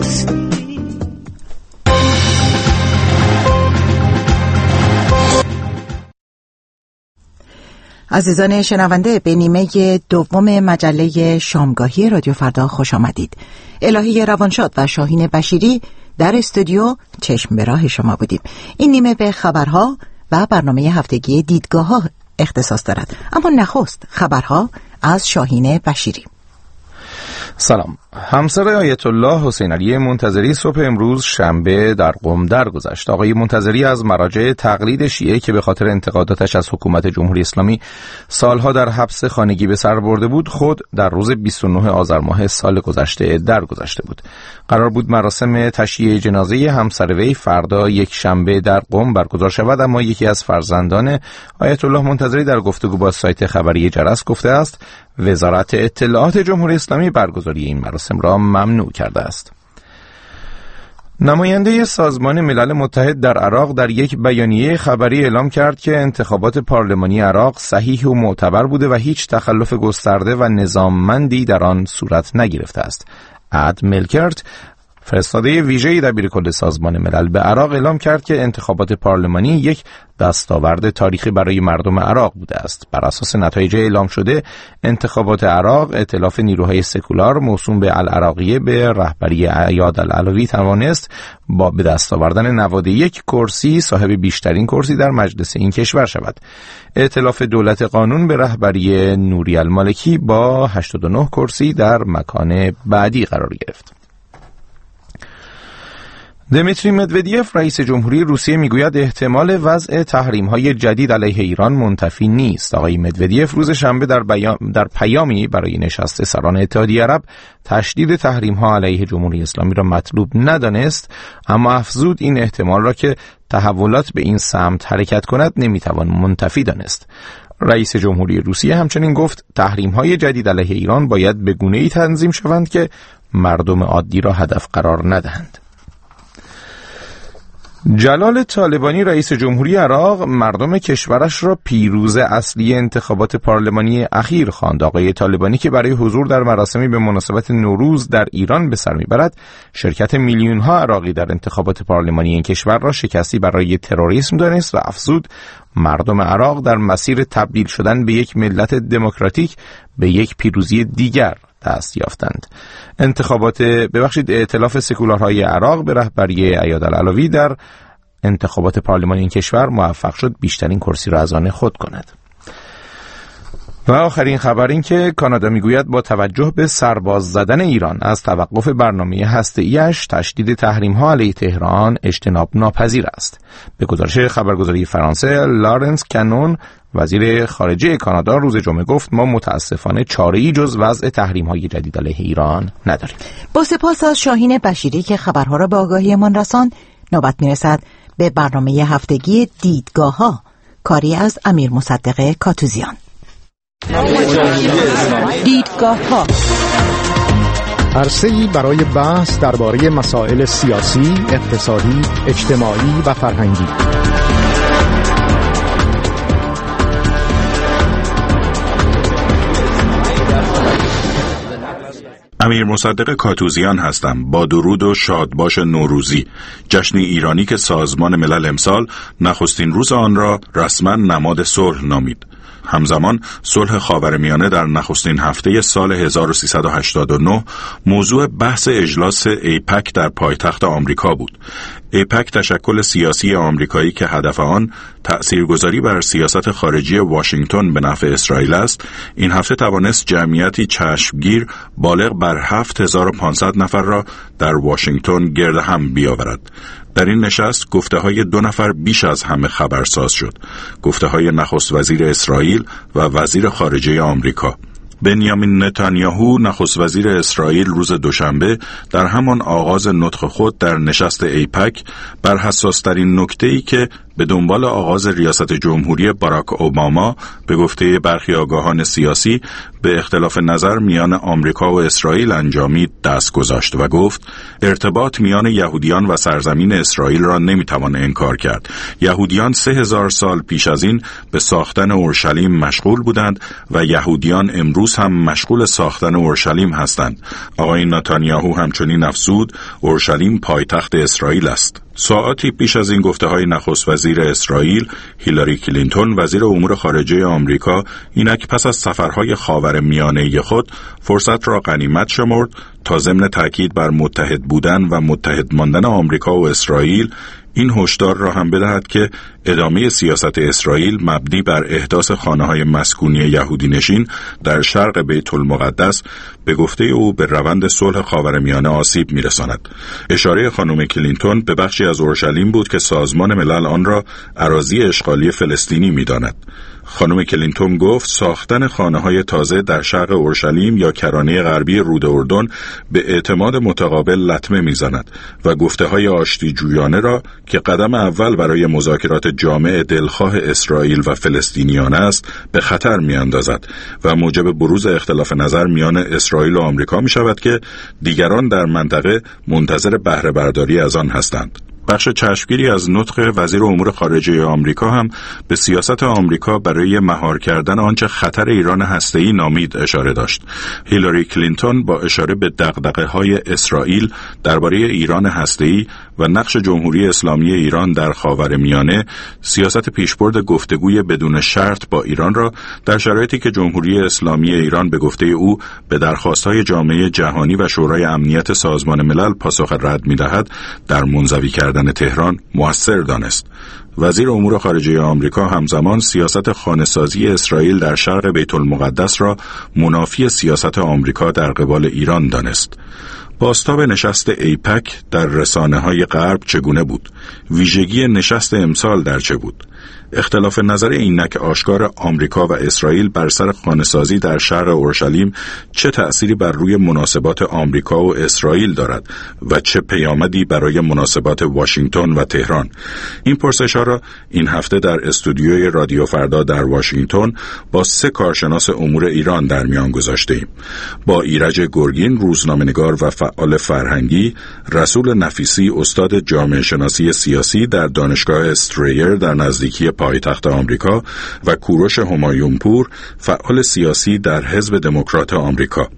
عزیزان شنونده، به نیمه دوم مجله شامگاهی رادیو فردا خوش آمدید. الهی روانشاد و شاهین بشیری در استودیو چشم به راه شما بودیم. این نیمه به خبرها و برنامه هفتگی دیدگاه ها اختصاص دارد، اما نخست خبرها از شاهین بشیری. سلام. همسر آیت الله حسین علی منتظری صبح امروز شنبه در قم درگذشت. آقای منتظری از مراجع تقلید شیعه که به خاطر انتقاداتش از حکومت جمهوری اسلامی سالها در حبس خانگی به سر برده بود، خود در روز بیست و نه آذر ماه سال گذشته درگذشته بود. قرار بود مراسم تشییع جنازه همسر وی فردا یک شنبه در قم برگزار شود، اما یکی از فرزندان آیت الله منتظری در گفتگو با سایت خبری جرس گفته است وزارت اطلاعات جمهوری اسلامی برگزاری این مراسم را ممنوع کرده است. نماینده سازمان ملل متحد در عراق در یک بیانیه خبری اعلام کرد که انتخابات پارلمانی عراق صحیح و معتبر بوده و هیچ تخلف گسترده و نظاممندی در آن صورت نگرفته است. اد ملکرت، فرستاده ویژه‌ای دبیرکل سازمان ملل به عراق، اعلام کرد که انتخابات پارلمانی یک دستاورد تاریخی برای مردم عراق بوده است. بر اساس نتایج اعلام شده، انتخابات عراق ائتلاف نیروهای سکولار موسوم به العراقیه به رهبری ایاد العلوی توانست با به دست آوردن نود و یک کرسی صاحب بیشترین کرسی در مجلس این کشور شود. ائتلاف دولت قانون به رهبری نوری المالکی با هشتاد و نه کرسی در مکان بعدی قرار گرفت. دمیتری مدودیف رئیس جمهوری روسیه میگوید احتمال وضع تحریم‌های جدید علیه ایران منتفی نیست. آقای مدودیف روز شنبه در, بیام در پیامی برای نشست سران اتحادیه عرب تشدید تحریم‌ها علیه جمهوری اسلامی را مطلوب ندانست، اما افزود این احتمال را که تحولات به این سمت حرکت کند نمیتوان منتفی دانست. رئیس جمهوری روسیه همچنین گفت تحریم‌های جدید علیه ایران باید به گونه‌ای تنظیم شوند که مردم عادی را هدف قرار ندهند. جلال طالبانی رئیس جمهوری عراق مردم کشورش را پیروز اصلی انتخابات پارلمانی اخیر خواند. آقای طالبانی که برای حضور در مراسمی به مناسبت نوروز در ایران به سر میبرد، شرکت میلیون‌ها عراقی در انتخابات پارلمانی این کشور را شکستی برای تروریسم دانست و افزود مردم عراق در مسیر تبدیل شدن به یک ملت دموکراتیک به یک پیروزی دیگر دست یافتند. انتخابات ببخشید ائتلاف سکولارهای عراق به رهبری ایاد العلوی در انتخابات پارلمانی این کشور موفق شد بیشترین کرسی را از آن خود کند. و آخرین خبر این که کانادا میگوید با توجه به سرباز زدن ایران از توقف برنامه هسته‌ایش تشدید تحریم‌ها علیه تهران اجتناب ناپذیر است. به گزارش خبرگزاری فرانسه، لارنس کنون وزیر خارجه کانادا روز جمعه گفت ما متاسفانه چاره‌ای جز وضع تحریم‌های جدید علیه ایران نداریم. با سپاس از شاهین بشیری که خبرها را به آگاهیمان رساند، نوبت میرسد به برنامه هفتگی دیدگاه ها، کاری از امیر مصدق کاتوزیان. دیدگاه ها عرصه‌ای برای بحث درباره مسائل سیاسی، اقتصادی، اجتماعی و فرهنگی. امیر مصدق کاتوزیان هستم. با درود و شادباش نوروزی، جشن ایرانی که سازمان ملل امسال نخستین روز آن را رسما نماد صلح نامید. همزمان صلح خاورمیانه در نخستین هفته سال هزار و سیصد و هشتاد و نه موضوع بحث اجلاس ایپک در پایتخت آمریکا بود. ایپک تشکل سیاسی آمریکایی که هدف آن تأثیرگذاری بر سیاست خارجی واشنگتن به نفع اسرائیل است، این هفته توانست جمعیتی چشمگیر بالغ بر هفت هزار و پانصد نفر را در واشنگتن گرد هم بیاورد. در این نشست گفته‌های دو نفر بیش از همه خبرساز شد. گفته‌های نخست وزیر اسرائیل و وزیر خارجه آمریکا. بنیامین نتانیاهو نخست وزیر اسرائیل روز دوشنبه در همان آغاز نطق خود در نشست ایپک بر حساس‌ترین نکته‌ای که به دنبال آغاز ریاست جمهوری باراک اوباما به گفته برخی آگاهان سیاسی به اختلاف نظر میان آمریکا و اسرائیل انجامید دست گذاشت و گفت ارتباط میان یهودیان و سرزمین اسرائیل را نمیتوان انکار کرد. یهودیان سه هزار سال پیش از این به ساختن اورشلیم مشغول بودند و یهودیان امروز هم مشغول ساختن اورشلیم هستند. آقای نتانیاهو همچنین افزود اورشلیم پایتخت اسرائیل است. ساعاتی پیش از این گفته‌های نخست وزیر اسرائیل هیلاری کلینتون وزیر امور خارجه آمریکا اینک پس از سفرهای خاورمیانه خود فرصت را غنیمت شمرد تا ضمن تاکید بر متحد بودن و متحد ماندن آمریکا و اسرائیل این هشدار را هم بدهد که ادامه سیاست اسرائیل مبنی بر احداث خانه‌های مسکونی یهودی نشین در شرق بیت المقدس به گفته او به روند صلح خاورمیانه آسیب می‌رساند. اشاره خانم کلینتون به بخشی از اورشلیم بود که سازمان ملل آن را اراضی اشغالی فلسطینی می‌داند. خانم کلینتون گفت ساختن خانه‌های تازه در شرق اورشلیم یا کرانه غربی رود اردن به اعتماد متقابل لطمه می‌زند و گفته‌های آشتی جویانه را که قدم اول برای مذاکرات جامع دلخواه اسرائیل و فلسطینیان است به خطر می‌اندازد و موجب بروز اختلاف نظر میان اسرائیل و آمریکا می‌شود که دیگران در منطقه منتظر بهره برداری از آن هستند. بخش چشمگیری از نطق وزیر امور خارجه آمریکا هم به سیاست آمریکا برای مهار کردن آنچه خطر ایران هسته‌ای نامید اشاره داشت. هیلاری کلینتون با اشاره به دغدغه‌های اسرائیل درباره ایران هسته‌ای و نقش جمهوری اسلامی ایران در خاورمیانه، سیاست پیشبرد گفتگوی بدون شرط با ایران را در شرایطی که جمهوری اسلامی ایران به گفته او به درخواست‌های جامعه جهانی و شورای امنیت سازمان ملل پاسخ رد می‌دهد، در منزوی کردن تهران مؤثر دانست. وزیر امور خارجه آمریکا همزمان سیاست خانه‌سازی اسرائیل در شرق بیت المقدس را منافی سیاست آمریکا در قبال ایران دانست. بازتاب نشست ایپک در رسانه‌های غرب چگونه بود؟ ویژگی نشست امسال در چه بود؟ اختلاف نظر اینک آشکار آمریکا و اسرائیل بر سر خانه‌سازی در شرق اورشلیم چه تأثیری بر روی مناسبات آمریکا و اسرائیل دارد و چه پیامدی برای مناسبات واشنگتن و تهران؟ این پرسش‌ها را این هفته در استودیوی رادیو فردا در واشنگتن با سه کارشناس امور ایران در میان گذاشته‌ایم. با ایرج گرگین، روزنامه‌نگار و فعال فرهنگی، رسول نفیسی، استاد جامعه شناسی سیاسی در دانشگاه استریر در نزدیکی پایتخت آمریکا و کوروش همایونپور، فعال سیاسی در حزب دموکرات آمریکا.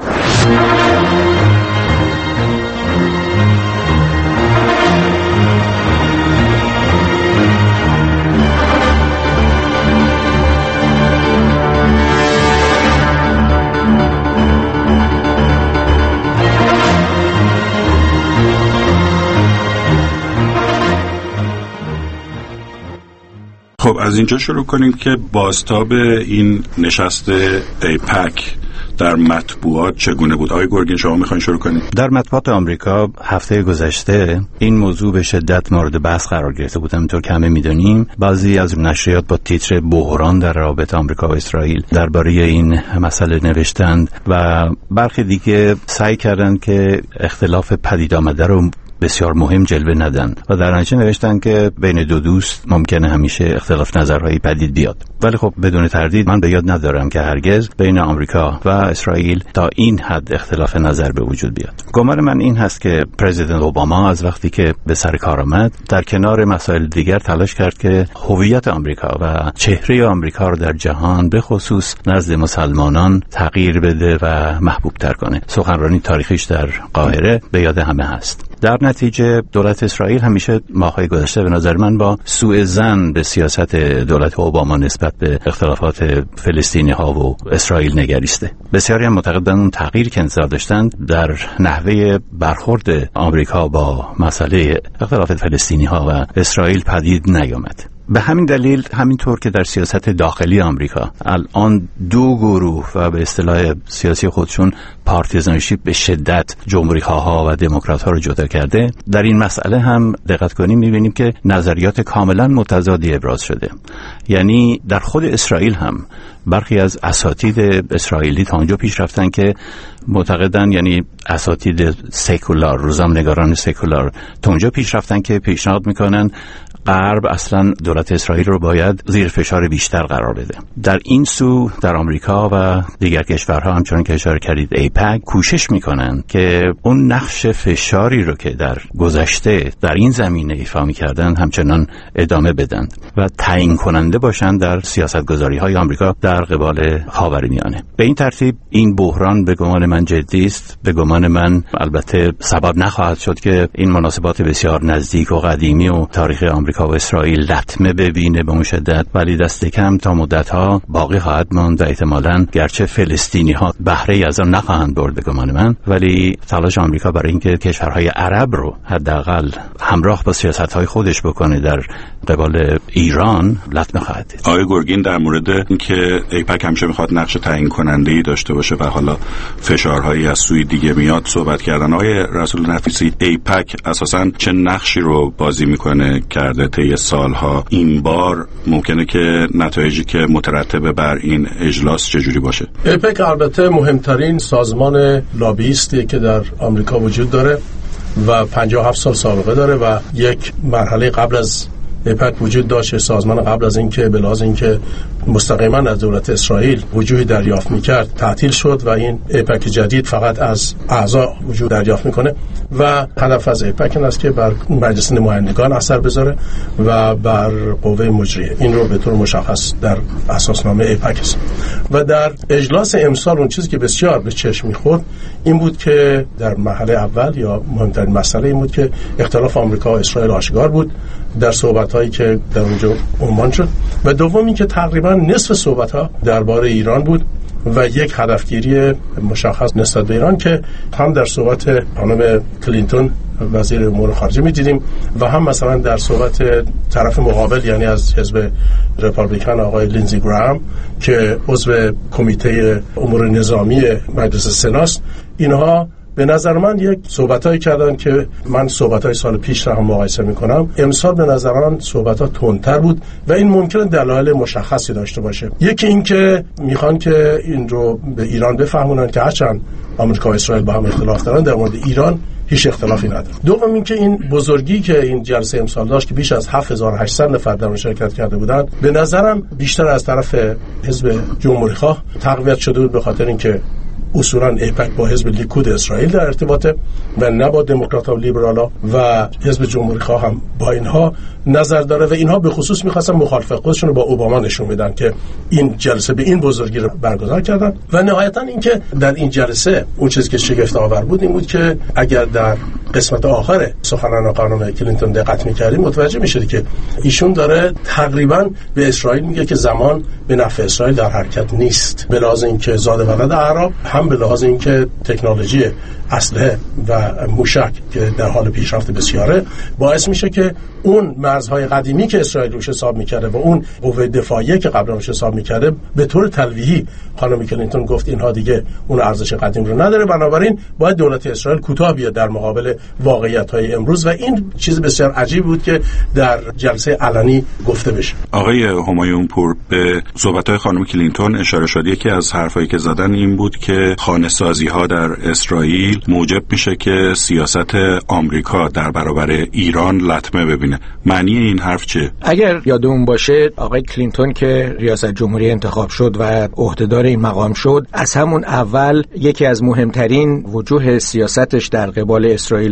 خب از اینجا شروع کنیم که بازتاب این نشست ایپک در مطبوعات چگونه بود؟ آقای گرگین شما میخواین شروع کنید؟ در مطبوعات آمریکا هفته گذشته این موضوع به شدت مورد بحث قرار گرفته بود. همونطور که همه میدونیم بعضی از نشریات با تیتر بحران در رابطه آمریکا و اسرائیل درباره این مسئله نوشتند و برخی دیگه سعی کردند که اختلاف پدید آمده رو بسیار مهم جلوه ندن و در نتیجه نوشتن که بین دو دوست ممکنه همیشه اختلاف نظرهایی پدید بیاد. ولی خب بدون تردید من به یاد ندارم که هرگز بین آمریکا و اسرائیل تا این حد اختلاف نظر به وجود بیاد. گمان من این هست که پرزیدنت اوباما از وقتی که به سر کار آمد در کنار مسائل دیگر تلاش کرد که هویت آمریکا و چهره آمریکا رو در جهان به خصوص نزد مسلمانان تغییر بده و محبوب تر کنه. سخنرانی تاریخیش در قاهره به یاد همه هست. در نتیجه دولت اسرائیل همیشه ماه‌های گذشته به نظر من با سوء ظن به سیاست دولت اوباما نسبت به اختلافات فلسطینی‌ها و اسرائیل نگریسته. بسیاری هم معتقدند اون تغییری که انتظار داشتند در نحوه برخورد آمریکا با مسئله اختلاف فلسطینی‌ها و اسرائیل پدید نیامد. به همین دلیل همینطور که در سیاست داخلی آمریکا الان دو گروه و به اصطلاح سیاسی خودشون پارتیزانشیپ به شدت جمهوری‌خواها و دموکرات‌ها رو جدا کرده، در این مسئله هم دقت کنیم می‌بینیم که نظریات کاملا متضادی ابراز شده. یعنی در خود اسرائیل هم برخی از اساتید اسرائیلی تا اونجا پیش رفتن که معتقدن، یعنی اساتید سکولار، روزنامه‌نگاران سکولار تا اونجا پیش رفتن که پیشنهاد میکنن غرب اصلا دولت اسرائیل رو باید زیر فشار بیشتر قرار بده. در این سو در آمریکا و دیگر کشورها همچنان که اشاره کردید ایپک کوشش میکنن که اون نقش فشاری رو که در گذشته در این زمینه ایفا میکردن همچنان ادامه بدن و تعیین کننده باشن در سیاستگذاری های آمریکا در قبال خاورمیانه. به این ترتیب این بحران به گمان من جدی است. به گمان من البته سبب نخواهد شد که این مناسبات بسیار نزدیک و قدیمی و تاریخ آمریکا و اسرائیل لطمه ببینه به اون شدت، ولی دست کم تا مدت‌ها باقی خواهد ماند و احتمالاً گرچه فلسطینی‌ها بهره‌ای از آن نخواهند برد به گمان من، ولی تلاش آمریکا برای اینکه کشورهای عرب رو حداقل همراه با سیاست‌های خودش بکنه در قبال ایران لطمه خواهد دید. آقای گرگین در مورد اینکه ایپک همیشه میخواد نقش تعیین کننده‌ای داشته باشه و حالا فشارهایی از سوی دیگه میاد صحبت کردن. آقای رسول نفیسی، ایپک اساساً چه نقشی رو بازی میکنه کرده طی سالها؟ این بار ممکنه که نتایجی که مترتب بر این اجلاس چجوری باشه؟ ایپک البته مهمترین سازمان لابیستی که در آمریکا وجود داره و پنجاه و هفت سال سابقه داره و یک مرحله قبل از ایپک وجود داشت، سازمان قبل از اینکه به لحاظ اینکه مستقیما از دولت اسرائیل وجودی دریافت میکرد تعطیل شد و این ایپک جدید فقط از اعضا وجود دریافت میکنه و هدف از ایپک این است که بر مجلس نمایندگان اثر بذاره و بر قوه مجریه. این رو به طور مشخص در اساسنامه ایپک است. و در اجلاس امسال اون چیزی که بسیار به چشم میخورد این بود که در مرحله اول یا مهمترین مسئله این بود که اختلاف آمریکا و اسرائیل آشکار بود در صحبت‌هایی که در اونجا عنوان شد، و دوم این که تقریبا نصف صحبت‌ها درباره ایران بود و یک هدفگیری مشخص نسبت به ایران که هم در صحبت خانم کلینتون وزیر امور خارجه می‌دیدیم و هم مثلا در صحبت طرف مقابل یعنی از حزب رپابلیکن آقای لینزی گراهام که عضو کمیته امور نظامی مجلس سناست. اینها به نظر من یک صحبتایی کردن که من صحبتای سال پیش را هم مقایسه میکنم. امسال به نظر من صحبت‌ها تندتر بود و این ممکنه دلایل مشخصی داشته باشه. یکی این که میخوان که این رو به ایران بفهمونن که هرچند آمریکا و اسرائیل با هم اختلاف دارن در مورد ایران هیچ اختلافی نداره. دوم این که این بزرگی که این جلسه امسال داشت که بیش از هفت هزار و هشتصد نفر در اون شرکت کرده بودند، به نظرم بیشتر از طرف حزب جمهوری‌خواه تقویت شده بود به خاطر اینکه اصولاً ایپک با حزب لیکود اسرائیل در ارتباطه و نه با دموکرات و لیبرالا و حزب جمهوری‌خواه هم با اینها نظر داره و اینها به خصوص می‌خواستن مخالفت خودشون رو با اوباما نشون بدن که این جلسه به این بزرگی رو برگزار کردن. و نهایتاً اینکه در این جلسه اون چیزی که شگفت آور بود این بود که اگر در قسمت آخر سخنان خانم کلینتون دقت می‌کردیم متوجه می‌شدید که ایشون داره تقریباً به اسرائیل میگه که زمان به نفع اسرائیل در حرکت نیست، به لحاظ اینکه زاد ولد اعراب، هم به لحاظ اینکه تکنولوژی اسلحه و موشک که در حال پیشرفت بسیاره باعث میشه که اون مرزهای قدیمی که اسرائیل روش حساب میکرده و اون قوه دفاعی که قبلا روش حساب میکرده به طور تلویحی خانم کلینتون گفت اینها دیگه اون ارزش قدیم رو نداره، بنابراین باید دولت اسرائیل کوتاه بیاد در مقابل واقعیت‌های امروز و این چیز بسیار عجیب بود که در جلسه علنی گفته بشه. آقای همایون پور، به صحبت‌های خانم کلینتون اشاره شد. یکی از حرفایی که زدن این بود که خانه‌سازی‌ها در اسرائیل موجب میشه که سیاست آمریکا در برابر ایران لطمه ببینه. معنی این حرف چیه؟ اگر یادمون باشه آقای کلینتون که ریاست جمهوری انتخاب شد و عهدهدار این مقام شد، از همون اول یکی از مهمترین وجوه سیاستش در قبال اسرائیل و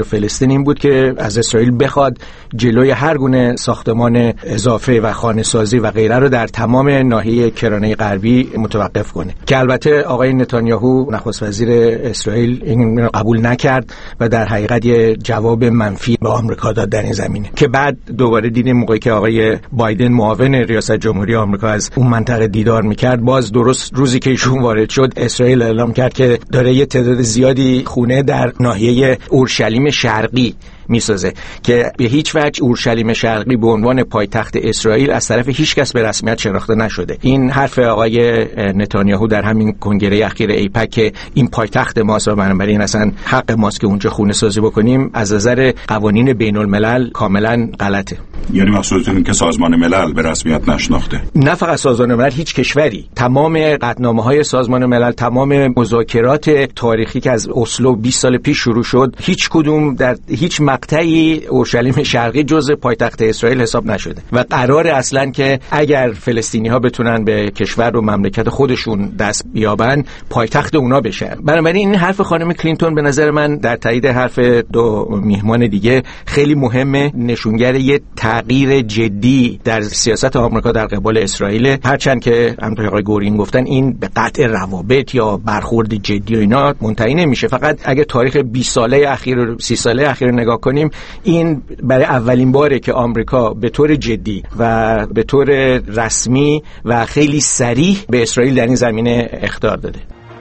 و فلسطین این بود که از اسرائیل بخواد جلوی هر گونه ساختمان اضافه و خانه‌سازی و غیره رو در تمام ناحیه کرانه غربی متوقف کنه، که البته آقای نتانیاهو نخست وزیر اسرائیل این قبول نکرد و در حقیقت یه جواب منفی به آمریکا داد در این زمینه، که بعد دوباره دیدیم موقعی که آقای بایدن معاون ریاست جمهوری آمریکا از اون منطقه دیدار میکرد، باز درست روزی که ایشون وارد شد اسرائیل اعلام کرد که داره یه تعداد زیادی خونه در ناحیه اورشلیم شرقی میسازه که به هیچ وجه اورشلیم شرقی به عنوان پایتخت اسرائیل از طرف هیچ کس به رسمیت شناخته نشده. این حرف آقای نتانیاهو در همین کنگره اخیر ایپک که این پایتخت ماست و بنابراین اصلا حق ماست که اونجا خونه سازی بکنیم، از نظر قوانین بین الملل کاملا غلطه. یعنی مقصودتون اینه که سازمان ملل به رسمیت نشناخته؟ نه فقط سازمان ملل، هیچ کشوری. تمام قطعنامه‌های سازمان ملل، تمام مذاکرات تاریخی که از اسلو بیست سال پیش شروع شد، هیچ کدوم در هیچ مقطعی اورشلیم شرقی جزء پایتخت اسرائیل حساب نشده و قرار اصلا که اگر فلسطینی‌ها بتونن به کشور و مملکت خودشون دست بیابن پایتخت اونا بشه. بنابراین این حرف خانم کلینتون به نظر من در تایید حرف دو میهمان دیگه خیلی مهمه، نشونگر یه تغییر جدی در سیاست آمریکا در قبال اسرائیل، هرچند که همونطور آقای گورین گفتن این به قطع روابط یا برخورد جدی و اینا منتهی نمیشه. فقط اگه تاریخ بیست ساله اخیر و سی ساله اخیر نگاه کنیم، این برای اولین باره که آمریکا به طور جدی و به طور رسمی و خیلی صریح به اسرائیل در این زمینه اخطار داده.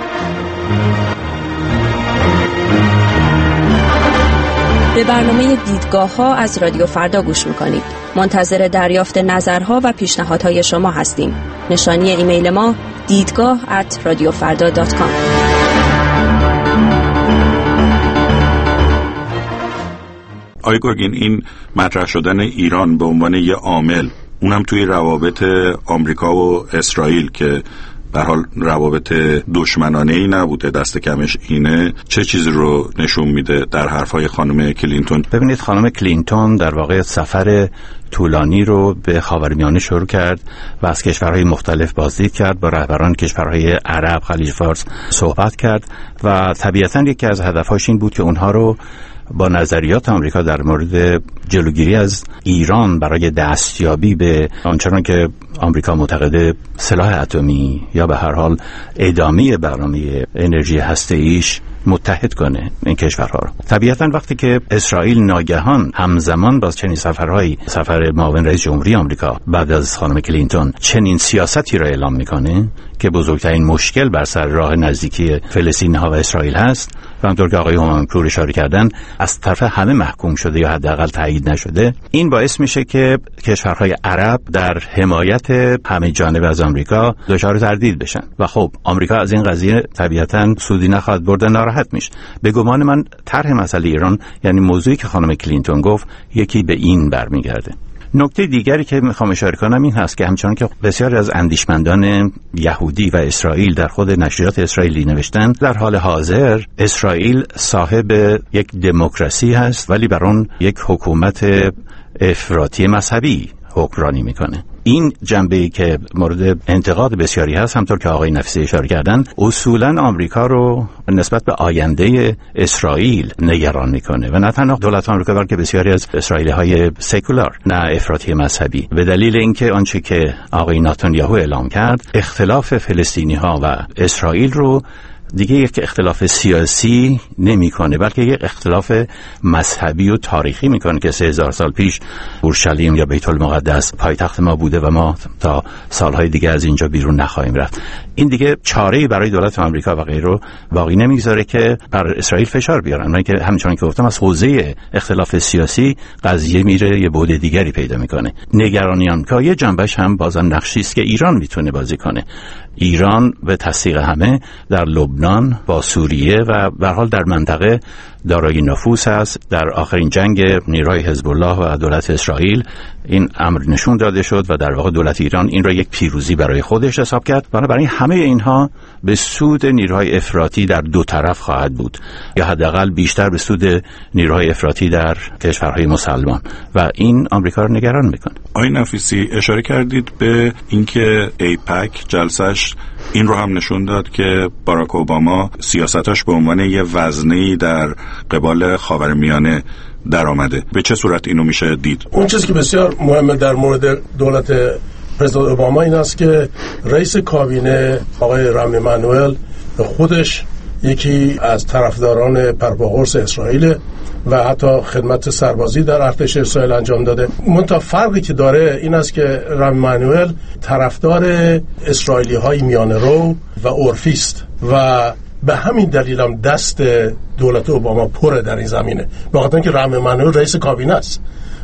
به برنامه دیدگاه ها از رادیو فردا گوش میکنید. منتظر دریافت نظرها و پیشنهادهای شما هستیم. نشانی ایمیل ما دیدگاه ات رادیو فردا دات کام. آقای گرگین، این مطرح شدن ایران به عنوان یه عامل، اونم توی روابط آمریکا و اسرائیل که به حال روابط دشمنانه‌ای نبوده، دست کمش اینه، چه چیزی رو نشون میده در حرفای خانم کلینتون؟ ببینید، خانم کلینتون در واقع سفر طولانی رو به خاورمیانه شروع کرد و از کشورهای مختلف بازدید کرد، با رهبران کشورهای عرب، خلیج فارس صحبت کرد و طبیعتاً یکی از هدفهاش این بود که اونها رو با نظریات آمریکا در مورد جلوگیری از ایران برای دستیابی به آنچنان که آمریکا معتقده سلاح اتمی یا به هر حال ادامه برنامه انرژی هسته‌ایش متحد کنه این کشورها رو. طبیعتاً وقتی که اسرائیل ناگهان همزمان با چنین سفرهایی، سفر معاون رئیس جمهوری آمریکا بعد از خانم کلینتون، چنین سیاستی را اعلام میکنه که بزرگترین مشکل بر سر راه نزدیکی فلسطینی‌ها و اسرائیل هست و همونطور که آقای هومانپور اشاره کردن از طرف همه محکوم شده یا حداقل تایید نشده، این باعث میشه که کشورهای عرب در حمایت همه جانبه از آمریکا دچار تردید بشن و خب آمریکا از این قضیه طبیعتاً سودی نخواهد برد، ناراحت میشه. به گمان من طرح مسئله ایران، یعنی موضوعی که خانم کلینتون گفت، یکی به این برمیگرده. نکته دیگری که میخوام اشاره کنم این هست که همچنان که بسیاری از اندیشمندان یهودی و اسرائیل در خود نشریات اسرائیلی نوشتن، در حال حاضر اسرائیل صاحب یک دموکراسی هست ولی بر اون یک حکومت افراطی مذهبی حکمرانی میکنه. این جنبه‌ای که مورد انتقاد بسیاری هست، همطور که آقای نفیسی اشاره کردن، اصولاً آمریکا رو نسبت به آینده اسرائیل نگران میکنه و نه تنها دولت آمریکا بلکه بسیاری از اسرائیلی‌های سکولار، نه افراطی مذهبی، به دلیل اینکه آنچه که آقای نتانیاهو اعلام کرد، اختلاف فلسطینی‌ها و اسرائیل رو دیگه یک اختلاف سیاسی نمیکنه بلکه یک اختلاف مذهبی و تاریخی میکنه که سه هزار سال پیش اورشلیم یا بیت المقدس پایتخت ما بوده و ما تا سالهای دیگه از اینجا بیرون نخواهیم رفت. این دیگه چاره‌ای برای دولت آمریکا و غیره باقی نمیگذاره که بر اسرائیل فشار بیارن. من که همچنان که گفتم از حوزه اختلاف سیاسی قضیه میره یه بعد دیگری پیدا میکنه. نگرانی آمریکا یه جنبش هم بازم نقشی است که ایران میتونه بازی کنه. ایران به تصدیق همه در لبنان با سوریه و به هر حال در منطقه دارای نفوذ است. در آخرین جنگ نیروهای حزب الله و دولت اسرائیل این امر نشون داده شد و در واقع دولت ایران این را یک پیروزی برای خودش حساب کرد. بنابراین همه اینها به سود نیروهای افراطی در دو طرف خواهد بود یا حداقل بیشتر به سود نیروهای افراطی در کشورهای مسلمان و این آمریکا را نگران میکنه. آقای نفیسی اشاره کردید به اینکه ایپک جلسش این رو هم نشون داد که باراک اوباما اوباما سیاستاش به عنوان یه وزنه‌ای در قبال خاورمیانه در آمده. به چه صورت اینو میشه دید؟ اون چیزی که بسیار مهمه در مورد دولت پرزیدنت اوباما این است که رئیس کابینه آقای رامی مانوئل خودش یکی از طرفداران پرپاقرص اسرائیل و حتی خدمت سربازی در ارتش اسرائیل انجام داده. منتها فرقی که داره این است که رامی مانوئل طرفدار اسرائیلی های میانه رو و عرفی است و به همین دلیل هم دست دولت اوباما پره در این زمینه، به خاطر اینکه رامی مانوئل رئیس کابینه است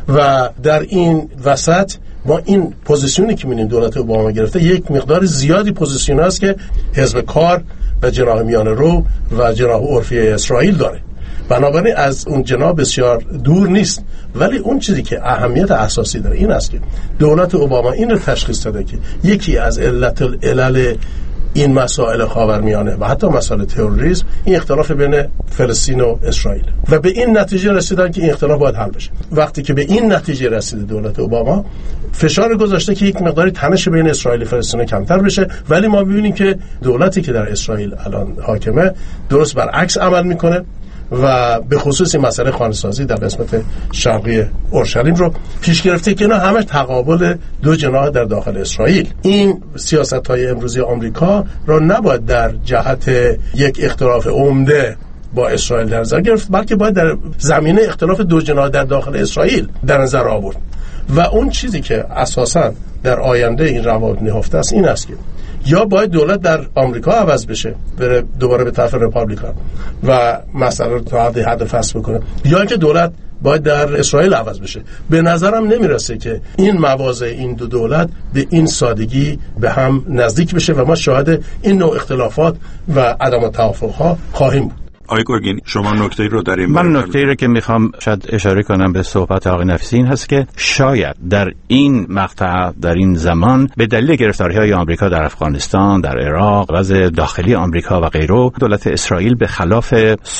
و در این وسط ما این پوزیشنی که می‌بینیم دولت اوباما گرفته یک مقدار زیادی پوزیشن است که حزب کار و جناح میانه رو و جناح عرفی اسرائیل داره، بنابراین از اون جناح بسیار دور نیست. ولی اون چیزی که اهمیت اساسی داره این است که دولت اوباما این رو تشخیص داده که یکی از علت العلل این مسائل خاورمیانه و حتی مسائل تروریسم این اختلاف بین فلسطین و اسرائیل و به این نتیجه رسیدن که این اختلاف باید حل بشه. وقتی که به این نتیجه رسیده دولت اوباما فشار گذاشته که یک مقداری تنش بین اسرائیل و فلسطین کمتر بشه، ولی ما می‌بینیم که دولتی که در اسرائیل الان حاکمه درست برعکس عمل میکنه و به خصوص این مسئله خانه‌سازی در قسمت شرقی اورشلیم رو پیش گرفته که اینا همش تقابل دو جناح در داخل اسرائیل. این سیاست‌های امروزی آمریکا رو نباید در جهت یک اختلاف عمده با اسرائیل در نظر گرفت، بلکه باید در زمینه اختلاف دو جناح در داخل اسرائیل در نظر آورد. و اون چیزی که اساساً در آینده این روابط نهفته است این است که یا باید دولت در آمریکا عوض بشه بره دوباره به طرف رپابلیکان و مسئله رو تا حد حد فصل بکنه، یا اینکه دولت باید در اسرائیل عوض بشه. به نظرم نمیرسه که این مواضع این دو دولت به این سادگی به هم نزدیک بشه و ما شاهد این نوع اختلافات و عدم توافق‌ها خواهیم بود. آقای گرگین، شما نکته‌ای رو در این من نکته‌ای رو که میخوام شاید اشاره کنم به صحبت آقای نفیسی این هست که شاید در این مقطع در این زمان به دلیل گرفتاری‌های آمریکا در افغانستان، در عراق، وضع داخلی آمریکا و غیره، دولت اسرائیل به خلاف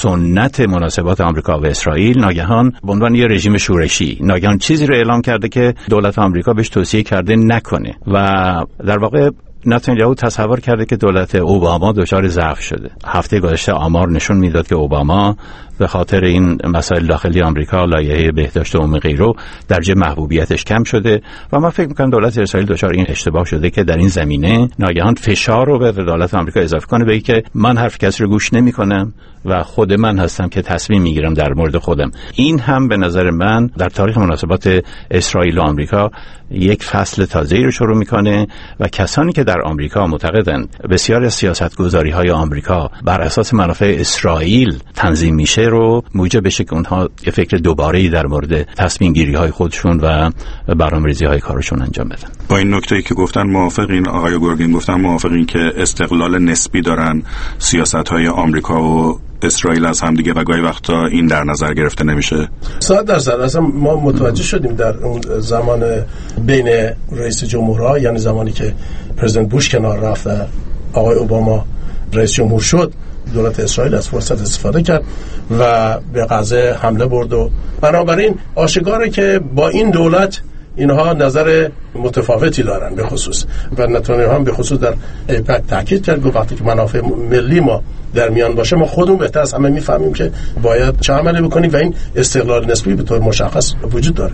سنت مناسبات آمریکا و اسرائیل ناگهان به عنوان یه رژیم شورشی ناگهان چیزی رو اعلام کرده که دولت آمریکا بهش توصیه کرده نکنه و در واقع نتانیاهو تصور کرده که دولت اوباما دچار ضعف شده. هفته گذشته آمار نشون میداد که اوباما به خاطر این مسائل داخلی آمریکا، لایحه بهداشت عمومی غیره، درجه محبوبیتش کم شده و من فکر می‌کنم دولت اسرائیل دچار این اشتباه شده که در این زمینه ناگهان فشار رو به دولت آمریکا اضافه کنه، به اینکه من حرف کسی رو گوش نمی‌کنم و خود من هستم که تصمیم میگیرم در مورد خودم. این هم به نظر من در تاریخ مناسبات اسرائیل و آمریکا یک فصل تازه‌ای رو شروع میکنه و کسانی که در آمریکا معتقدند بسیاری از سیاستگذاری‌های آمریکا بر اساس منافع اسرائیل تنظیم میشه رو موجب بشه که اونها یه فکر دوباره‌ای در مورد تصمیم گیری‌های خودشون و برنامه‌ریزی‌های کارشون انجام بدن. با این نکته‌ای که گفتن موافقین؟ آقای گرگین گفتن موافقین که استقلال نسبی دارن سیاست‌های آمریکا و اسرائیل از هم دیگه و گاهی وقتا این در نظر گرفته نمیشه؟ صد درصد. اصلا ما متوجه شدیم در اون زمان بین رئیس جمهورها، یعنی زمانی که پرزیدنت بوش کنار رفت و آقای اوباما رئیس جمهور شد، دولت اسرائیل از فرصت استفاده کرد و به غزه حمله برد و بنابراین آشکاره که با این دولت اینها نظر متفاوتی دارن به خصوص و نتانیاهو هم به خصوص در ایپک تاکید کرد گفت وقتی که منافع ملی ما در میان باشه ما خودمون بهتر از همه میفهمیم که باید چه عملی بکنیم و این استقلال نسبی به طور مشخص وجود داره.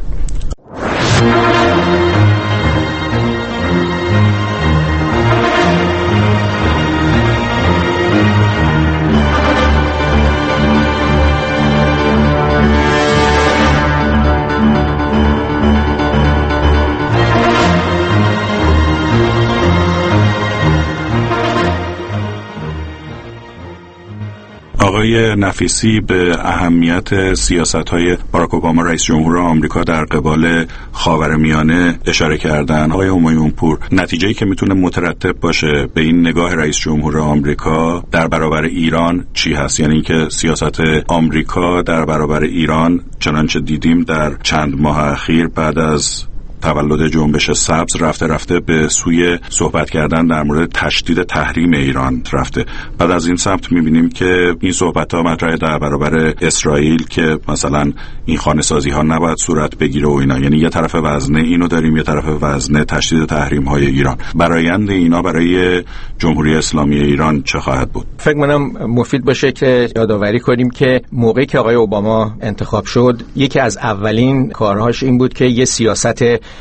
آقای نفیسی به اهمیت سیاست‌های باراک اوباما رئیس جمهور آمریکا در قبال خاورمیانه اشاره کردن. آقای همایون پور، نتیجه‌ای که میتونه مترتب باشه به این نگاه رئیس جمهور آمریکا در برابر ایران چی هست؟ یعنی اینکه سیاست آمریکا در برابر ایران چنانچه دیدیم در چند ماه اخیر بعد از تولد جنبش سبز رفته رفته به سوی صحبت کردن در مورد تشدید تحریم ایران رفته. بعد از این سمت می‌بینیم که این صحبت‌ها مطرح در برابر اسرائیل که مثلا این خانه‌سازی‌ها نباید صورت بگیره و اینا. یعنی یه طرف وزنه اینو داریم، یه طرف وزنه تشدید تحریم‌های ایران. برآیند اینا برای جمهوری اسلامی ایران چه خواهد بود؟ فکر منم مفید باشه که یادآوری کنیم که موقعی که آقای اوباما انتخاب شد یکی از اولین کارهاش این بود که یه سیاست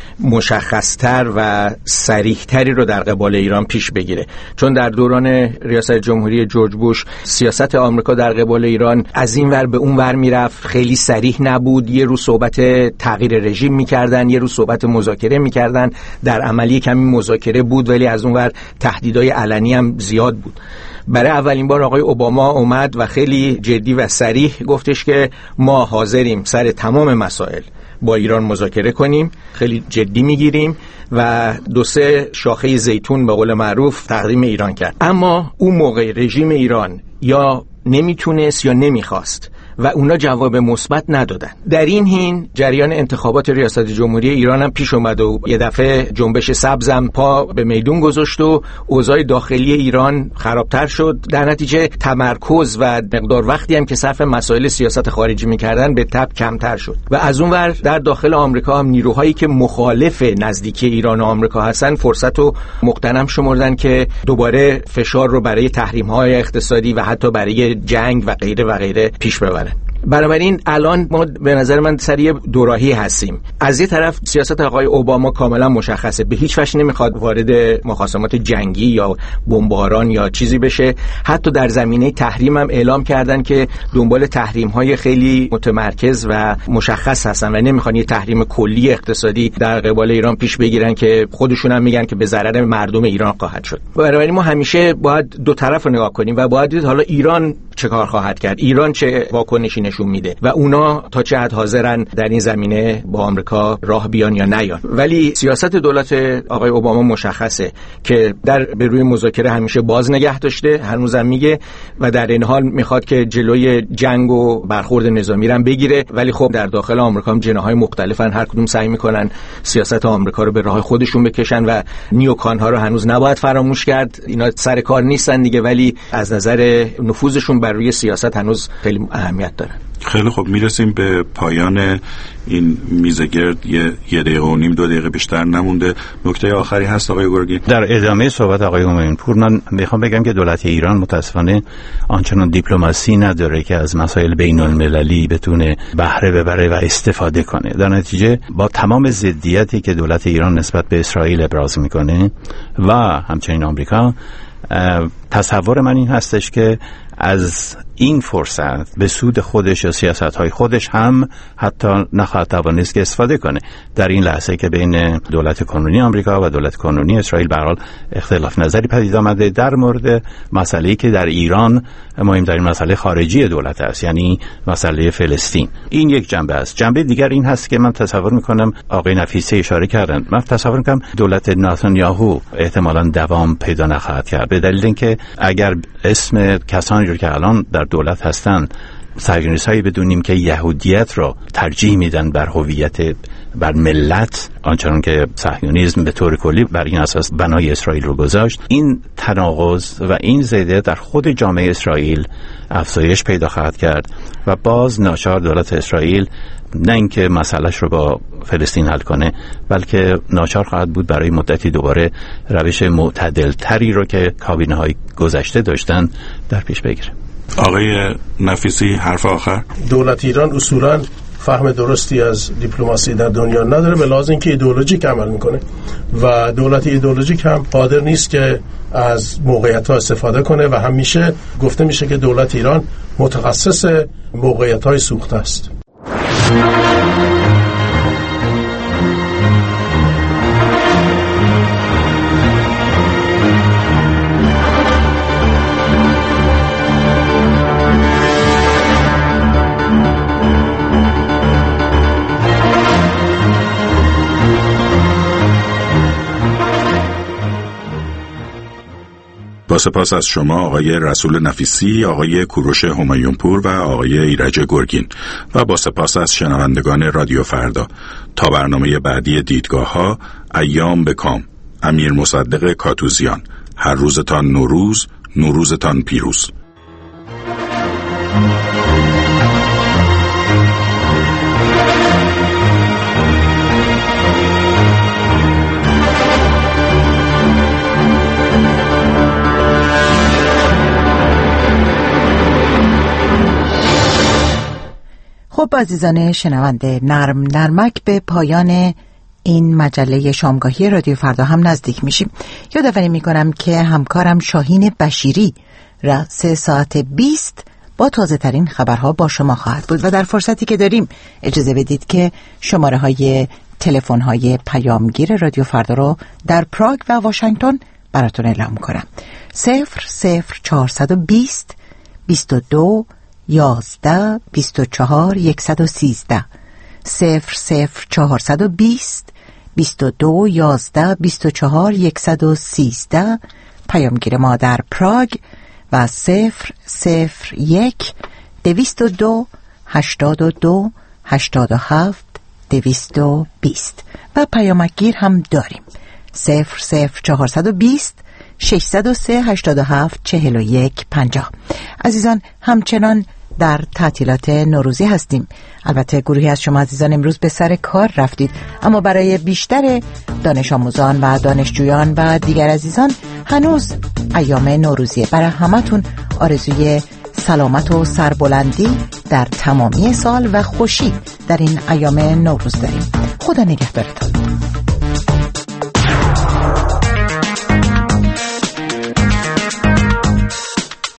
مشخصتر و صریحتری رو در قبال ایران پیش بگیره، چون در دوران ریاست جمهوری جورج بوش سیاست آمریکا در قبال ایران از این ور به اون ور میرفت، خیلی صریح نبود. یه رو صحبت تغییر رژیم میکردن، یه رو صحبت مذاکره میکردن، در عملی کمی مذاکره بود ولی از اون ور تهدیدهای علنی هم زیاد بود. برای اولین بار آقای اوباما اومد و خیلی جدی و صریح گفتش که ما حاضریم سر تمام مسائل با ایران مذاکره کنیم، خیلی جدی میگیریم و دو سه شاخه زیتون به قول معروف تقدیم ایران کرد. اما اون موقع رژیم ایران یا نمیتونست یا نمیخواست و اونا جواب مثبت ندادن. در این حین جریان انتخابات ریاست جمهوری ایران هم پیش اومد و یه دفعه جنبش سبزم پا به میدون گذاشت و اوضاع داخلی ایران خرابتر شد. در نتیجه تمرکز و مقدار وقتی هم که صرف مسائل سیاست خارجی میکردن به تبع کمتر شد و از اون ور در داخل آمریکا هم نیروهایی که مخالف نزدیکی ایران و آمریکا هستن فرصت رو مغتنم شمردن که دوباره فشار رو برای تحریم‌های اقتصادی و حتی برای جنگ و غیره و غیره پیش ببرن. بنابراین الان ما به نظر من سریع دوراهی هستیم. از یه طرف سیاست آقای اوباما کاملا مشخصه، به هیچ وجه نمیخواد وارد مخاصمات جنگی یا بمباران یا چیزی بشه. حتی در زمینه تحریم هم اعلام کردن که دنبال تحریم‌های خیلی متمرکز و مشخص هستن و نمیخوان یه تحریم کلی اقتصادی در قبال ایران پیش بگیرن که خودشون هم میگن که به ضرر مردم ایران خواهد شد. بنابراین ما همیشه باید دو طرف رو نگاه کنیم و باید دید حالا ایران چه کار خواهد کرد، ایران چه واکنشی نشون میده و اونا تا چه حد حاضرن در این زمینه با آمریکا راه بیان یا نیان. ولی سیاست دولت آقای اوباما مشخصه که در به روی مذاکره همیشه باز نگه داشته، هنوزم میگه و در این حال میخواد که جلوی جنگ و برخورد نظامی رو بگیره. ولی خب در داخل آمریکا هم جناح‌های مختلفن، هر کدوم سعی میکنن سیاست آمریکا رو به راه خودشون بکشن و نیوکان‌ها رو هنوز نباید فراموش کرد. اینا سر کار نیستن دیگه ولی از نظر نفوذشون بر روی سیاست هنوز خیلی اهمیت داره. خیلی خب، میرسیم به پایان این میزگرد. یه, یه دقیقه و نیم دو دقیقه بیشتر نمونده. نکته آخری هست آقای گرگی؟ در ادامه صحبت آقای همایون پور من میخوام بگم که دولت ایران متاسفانه آنچنان دیپلماسی نداره که از مسائل بین المللی بتونه بهره ببره و استفاده کنه. در نتیجه با تمام ضدیتی که دولت ایران نسبت به اسرائیل ابراز میکنه و همچنین آمریکا، تصور من این هستش که از این فرصت به سود خودش یا سیاست‌های خودش هم حتی نخواهد توانست که استفاده کنه. در این لحظه که بین دولت کنونی آمریکا و دولت کنونی اسرائیل به هر حال اختلاف نظری پدید آمده در مورد مسئله‌ای که در ایران مهمترین مسئله خارجی دولت است، یعنی مسئله فلسطین. این یک جنبه است. جنبه دیگر این هست که من تصور می‌کنم آقای نفیسی اشاره کردن، من تصور می‌کنم دولت نتانیاهو احتمالاً دوام پیدا نخواهد کرد، به دلیل اینکه اگر اسم کسانی رو که الان در دولت هستن صهیونیست‌هایی بدونیم که یهودیت را ترجیح میدن بر هویت بر ملت، آنچنان که صهیونیسم به طور کلی بر این اساس بنای اسرائیل رو گذاشت، این تناقض و این زیده در خود جامعه اسرائیل افزایش پیدا خواهد کرد و باز ناچار دولت اسرائیل نه اینکه مسئلهش رو با فلسطین حل کنه، بلکه ناچار خواهد بود برای مدتی دوباره روش معتدل تری رو که کابینه های گذشته داشتن در پیش بگیره. آقای نفیسی، حرف آخر. دولت ایران اصولاً فهم درستی از دیپلماسی در دنیا نداره، به لحاظ اینکه ایدئولوژیک عمل میکنه و دولت ایدئولوژیک هم قادر نیست که از موقعیت‌ها استفاده کنه و همیشه گفته میشه که دولت ایران متخصص موقعیت‌های سوخته است. با با سپاس از شما آقای رسول نفیسی، آقای کوروش همایونپور و آقای ایرج گرگین و با سپاس از شنوندگان رادیو فردا. تا برنامه بعدی دیدگاه ها، ایام به کام. امیر مصدق کاتوزیان. هر روزتان نوروز، نوروزتان پیروز. خب عزیزان شنونده، نرم نرمک به پایان این مجله شامگاهی رادیو فردا هم نزدیک میشیم. یادآوری میکنم که همکارم شاهین بشیری را سه ساعت بیست با تازه ترین خبرها با شما خواهد بود و در فرصتی که داریم اجازه بدید که شماره های تلفن های پیامگیر رادیو فردا رو در پراگ و واشنگتن براتون اعلام کنم. صفر صفر چهارصد و بیست بیست و دو یازده بیست و چهار یکصد و سیزده صفر صفر چهارصد و بیست بیست و دو یازده بیست و چهار یکصد و سیزده پیامگیر ما در پراگ و صفر صفر یک دویست و دو هشتاد و دو هشتاد و هفت دویست و بیست و پیامگیر هم داریم صفر صفر چهارصد و بیست ششصد و سه هشتاد و هفت چهل و یک پنجاه. عزیزان همچنان در تعطیلات نوروزی هستیم. البته گروهی از شما عزیزان امروز به سر کار رفتید، اما برای بیشتر دانش آموزان و دانشجویان و دیگر عزیزان هنوز ایام نوروزیه. برای همتون آرزوی سلامت و سربلندی در تمامی سال و خوشی در این ایام نوروز داریم. خدا نگهدارتون.